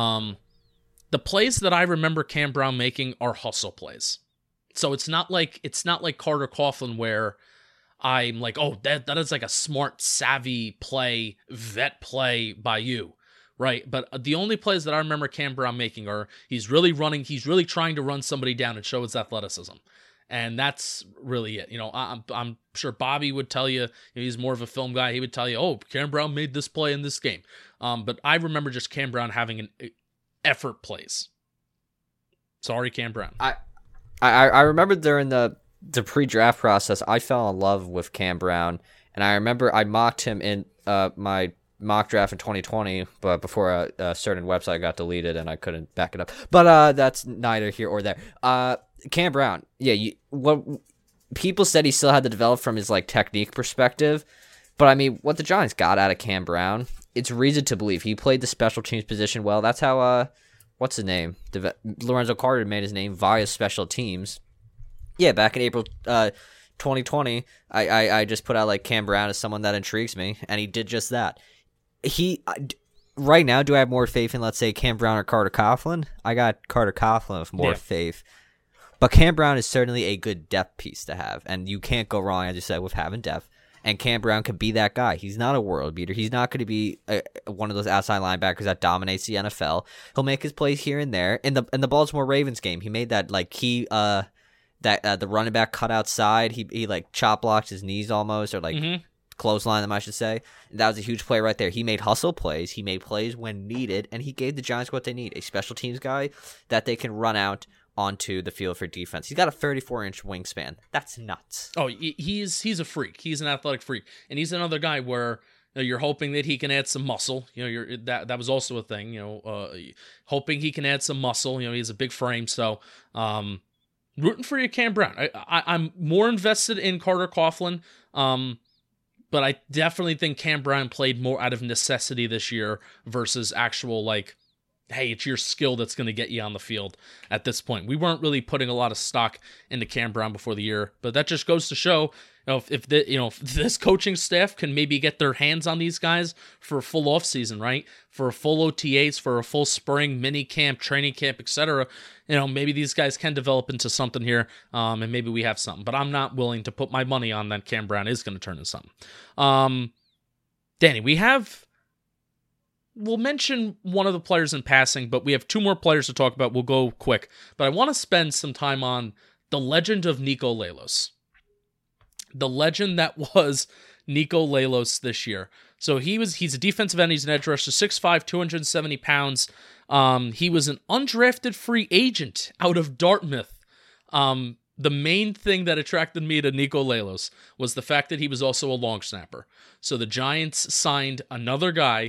The plays that I remember Cam Brown making are hustle plays. So it's not like Carter Coughlin where I'm like, oh, that is like a smart, savvy play, vet play by you, right? But the only plays that I remember Cam Brown making are he's really trying to run somebody down and show his athleticism. And that's really it. You know, I'm sure Bobby would tell you, he's more of a film guy. He would tell you, oh, Cam Brown made this play in this game. But I remember just Cam Brown having an effort plays. Sorry, Cam Brown. I remember during the pre-draft process, I fell in love with Cam Brown, and I remember I mocked him in my mock draft in 2020, but before a certain website got deleted and I couldn't back it up. But that's neither here or there. Cam Brown, yeah, what people said he still had to develop from his like technique perspective, but I mean, what the Giants got out of Cam Brown, it's reason to believe he played the special teams position well. That's how what's his name? Lorenzo Carter made his name via special teams. Yeah, back in April 2020, I just put out like Cam Brown as someone that intrigues me, and he did just that. Right now, do I have more faith in, let's say, Cam Brown or Carter Coughlin? I got Carter Coughlin with more faith. But Cam Brown is certainly a good depth piece to have, and you can't go wrong, as you said, with having depth. And Cam Brown could be that guy. He's not a world beater. He's not going to be one of those outside linebackers that dominates the NFL. He'll make his plays here and there. In the Baltimore Ravens game, he made that like key the running back cut outside. He like chop blocked his knees almost, or like clothesline them, I should say. And that was a huge play right there. He made hustle plays. He made plays when needed, and he gave the Giants what they need: a special teams guy that they can run out onto the field for defense. He's got a 34-inch wingspan. That's nuts. Oh, he's a freak. He's an athletic freak, and he's another guy where you're hoping that he can add some muscle. That was also a thing. Hoping he can add some muscle. He has a big frame, so rooting for you, Cam Brown. I'm more invested in Carter Coughlin, but I definitely think Cam Brown played more out of necessity this year versus actual like, hey, it's your skill that's going to get you on the field at this point. We weren't really putting a lot of stock into Cam Brown before the year, but that just goes to show, if this coaching staff can maybe get their hands on these guys for a full offseason, right? For a full OTAs, for a full spring, mini camp, training camp, etc. Maybe these guys can develop into something here, and maybe we have something. But I'm not willing to put my money on that Cam Brown is going to turn into something. Danny, we'll mention one of the players in passing, but we have 2 more players to talk about. We'll go quick. But I want to spend some time on the legend of Niko Lalos. The legend that was Niko Lalos this year. So he's a defensive end. He's an edge rusher, 6'5", 270 pounds. He was an undrafted free agent out of Dartmouth. The main thing that attracted me to Niko Lalos was the fact that he was also a long snapper. So the Giants signed another guy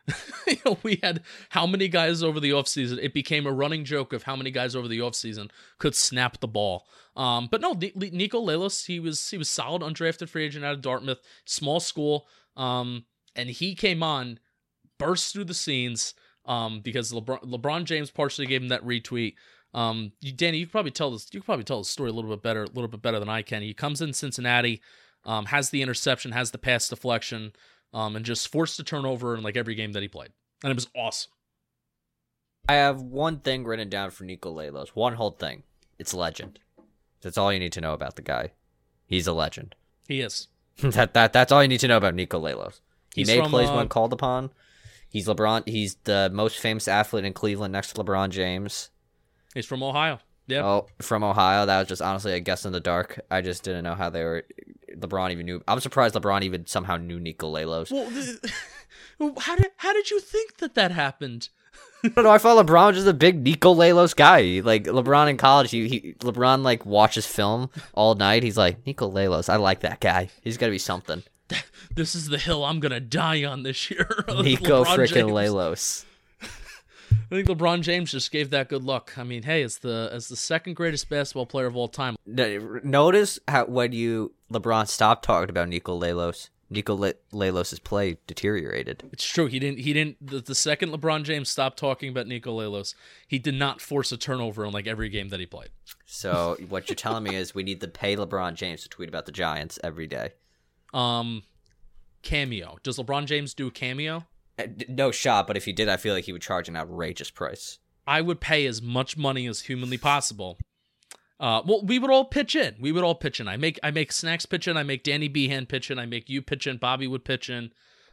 We had how many guys over the offseason. It became a running joke of how many guys over the offseason could snap the ball. But no, Nico Lelos, he was solid, undrafted free agent out of Dartmouth, small school. And he came on, burst through the scenes because LeBron James partially gave him that retweet. Danny, you could probably tell the story a little bit better than I can. He comes in Cincinnati, has the interception, has the pass deflection, and just forced a turnover in like every game that he played. And it was awesome. I have one thing written down for Nico Lelos. One whole thing. It's legend. That's all you need to know about the guy. He's a legend. He is. That's all you need to know about Nico Lelos. He He's made from, plays when called upon. He's LeBron. He's the most famous athlete in Cleveland next to LeBron James. He's from Ohio. Yeah. Oh, from Ohio. That was just honestly a guess in the dark. I just didn't know how LeBron even knew. I'm surprised LeBron even somehow knew Nico Lelos. Well, how did you think that happened? I don't know. I thought LeBron was just a big Nico Lelos guy. Like LeBron in college, LeBron like watches film all night. He's like, Nico Lelos, I like that guy. He's got to be something. This is the hill I'm gonna die on this year. Nico freaking James. Lelos. I think LeBron James just gave that good luck. I mean, hey, as the second greatest basketball player of all time. Notice how when LeBron stopped talking about Nico Lelos, Lelos' play deteriorated. It's true. He didn't. The second LeBron James stopped talking about Nico Lelos, he did not force a turnover in like every game that he played. So what you're telling me is we need to pay LeBron James to tweet about the Giants every day. Cameo. Does LeBron James do a cameo? No shot, but if he did, I feel like he would charge an outrageous price. I would pay as much money as humanly possible. Well, we would all pitch in. I make Snacks pitch in. I make Danny Behan pitch in. I make you pitch in. Bobby would pitch in.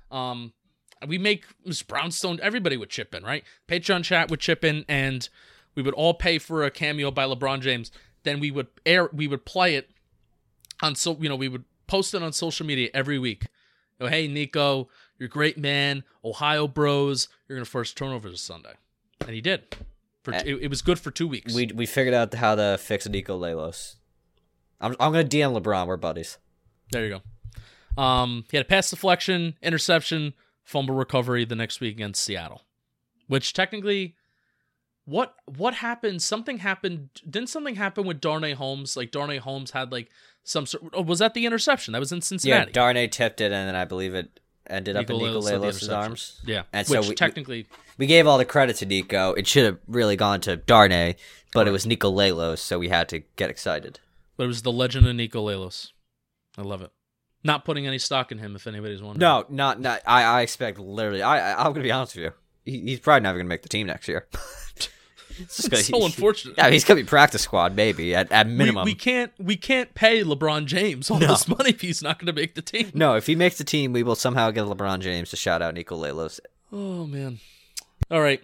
We make Mr. Brownstone. Everybody would chip in, right? Patreon chat would chip in, and we would all pay for a cameo by LeBron James. Then we would play it on we would post it on social media every week. Hey, Nico, you're a great man. Ohio bros, you're going to force turnovers this Sunday. And he did. It was good for 2 weeks. We figured out how to fix Nico Lelos. I'm going to DM LeBron. We're buddies. There you go. He had a pass deflection, interception, fumble recovery the next week against Seattle. Which technically, what happened? Something happened. Didn't something happen with Darnay Holmes? Like Darnay Holmes had like some sort. Oh, was that the interception? That was in Cincinnati. Yeah, Darnay tipped it, and then I believe it ended up in Nico Lelos' arms. Yeah, and which so technically we gave all the credit to Nico. It should have really gone to Darnay, but it was Nico Lelos, so we had to get excited. But it was the legend of Nico Lelos. I love it. Not putting any stock in him, if anybody's wondering. No, not. I expect literally. I'm gonna be honest with you. He's probably never gonna make the team next year. It's just so unfortunate. Yeah, he's gonna be practice squad maybe at minimum. We can't pay LeBron James all this money if he's not gonna make the team. No, if he makes the team, we will somehow get LeBron James to shout out Nico Lelos. Oh man. All right.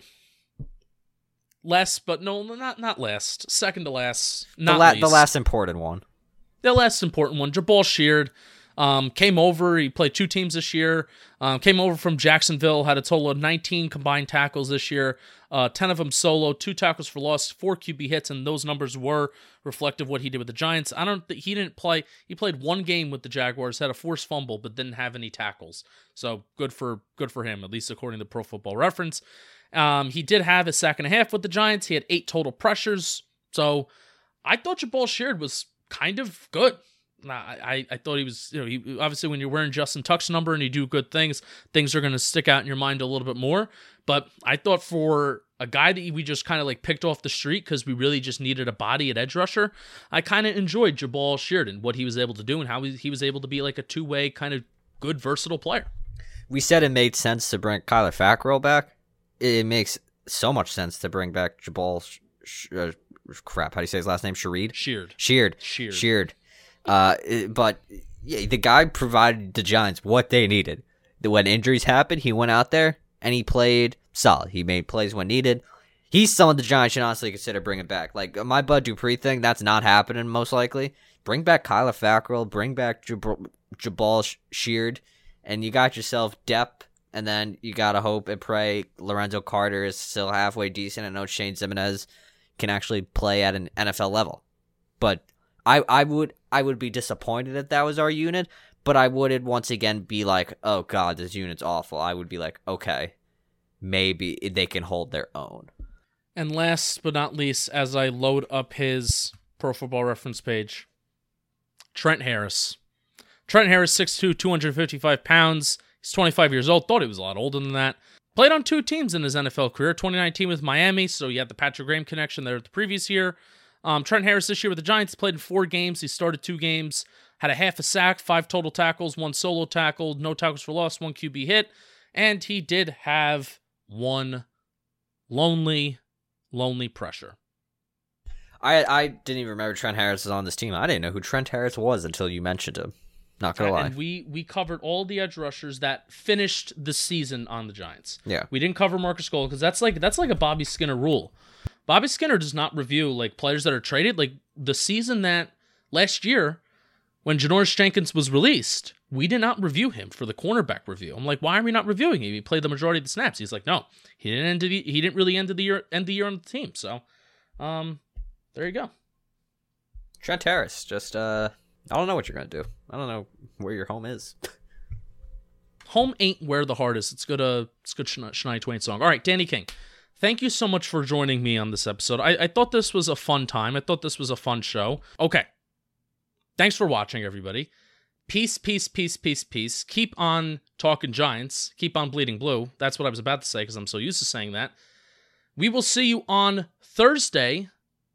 Last, but no, not last. Second to last. Not least. The last important one. The last important one. Jabal Sheard came over. He played 2 teams this year. Came over from Jacksonville. Had a total of 19 combined tackles this year. 10 of them solo. 2 tackles for loss. 4 QB hits, and those numbers were reflective of what he did with the Giants. He didn't play. He played 1 game with the Jaguars. Had a forced fumble, but didn't have any tackles. So good for him, at least according to Pro Football Reference. He did have a sack and a half with the Giants. He had 8 total pressures. So I thought Jabal Sheard was kind of good. I thought he was, he, obviously when you're wearing Justin Tuck's number and you do good things are going to stick out in your mind a little bit more. But I thought for a guy that we just kind of like picked off the street because we really just needed a body at edge rusher, I kind of enjoyed Jabal Sheard and what he was able to do and how he was able to be like a 2-way kind of good, versatile player. We said it made sense to bring Kyler Fackrell back. It makes so much sense to bring back Jabal crap, how do you say his last name? Sheard. But yeah, the guy provided the Giants what they needed. When injuries happened, he went out there and he played solid. He made plays when needed. He's someone the Giants should honestly consider bringing back. Like my Bud Dupree thing, that's not happening most likely. Bring back Kyler Fackrell, bring back Jabal Sheard, and you got yourself depth. And then you gotta hope and pray Lorenzo Carter is still halfway decent. I know Shane Zimenez can actually play at an NFL level, but I would be disappointed if that was our unit, but I wouldn't once again be like, oh god, this unit's awful. I would be like, okay, maybe they can hold their own. And last but not least, as I load up his Pro Football Reference page, Trent Harris. Trent Harris, 6'2", 255 pounds. He's 25 years old. Thought he was a lot older than that. Played on 2 teams in his NFL career. 2019 with Miami, so you had the Patrick Graham connection there the previous year. Trent Harris this year with the Giants played in 4 games. He started 2 games, had a half a sack, 5 total tackles, 1 solo tackle, no tackles for loss, 1 QB hit, and he did have 1 lonely pressure. I didn't even remember Trent Harris was on this team. I didn't know who Trent Harris was until you mentioned him. Not gonna lie. And we covered all the edge rushers that finished the season on the Giants. Yeah. We didn't cover Marcus Cole because that's like a Bobby Skinner rule. Bobby Skinner does not review like players that are traded. Like the season that last year when Janoris Jenkins was released, we did not review him for the cornerback review. I'm like, why are we not reviewing him? He played the majority of the snaps. He's like, no, he didn't really end the year on the team. So, there you go. Trent Harris, just I don't know what you're gonna do. I don't know where your home is. Home ain't where the heart is. It's good Shania Twain song. All right, Danny King, thank you so much for joining me on this episode. I thought this was a fun time. I thought this was a fun show. Okay. Thanks for watching, everybody. Peace, peace, peace, peace, peace. Keep on talking Giants. Keep on bleeding blue. That's what I was about to say because I'm so used to saying that. We will see you on Friday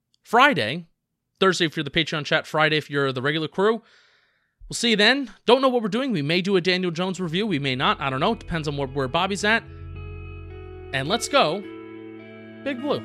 if you're the Patreon chat, Friday if you're the regular crew. We'll see you then. Don't know what we're doing. We may do a Daniel Jones review. We may not. I don't know. It depends on where Bobby's at. And let's go Big Blue.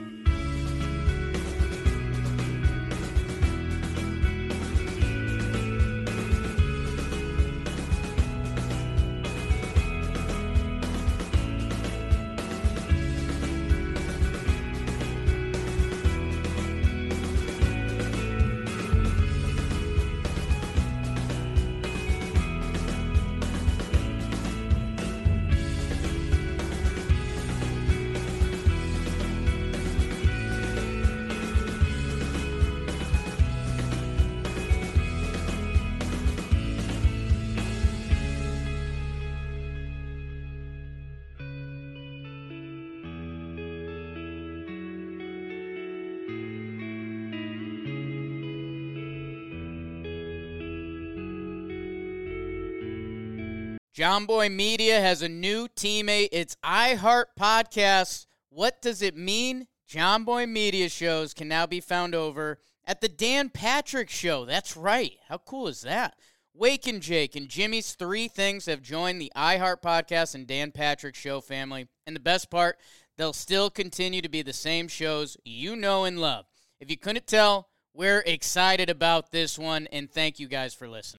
John Boy Media has a new teammate. It's iHeart Podcasts. What does it mean? John Boy Media shows can now be found over at the Dan Patrick Show. That's right. How cool is that? Wake and Jake and Jimmy's 3 Things have joined the iHeart Podcast and Dan Patrick Show family. And the best part, they'll still continue to be the same shows you know and love. If you couldn't tell, we're excited about this one, and thank you guys for listening.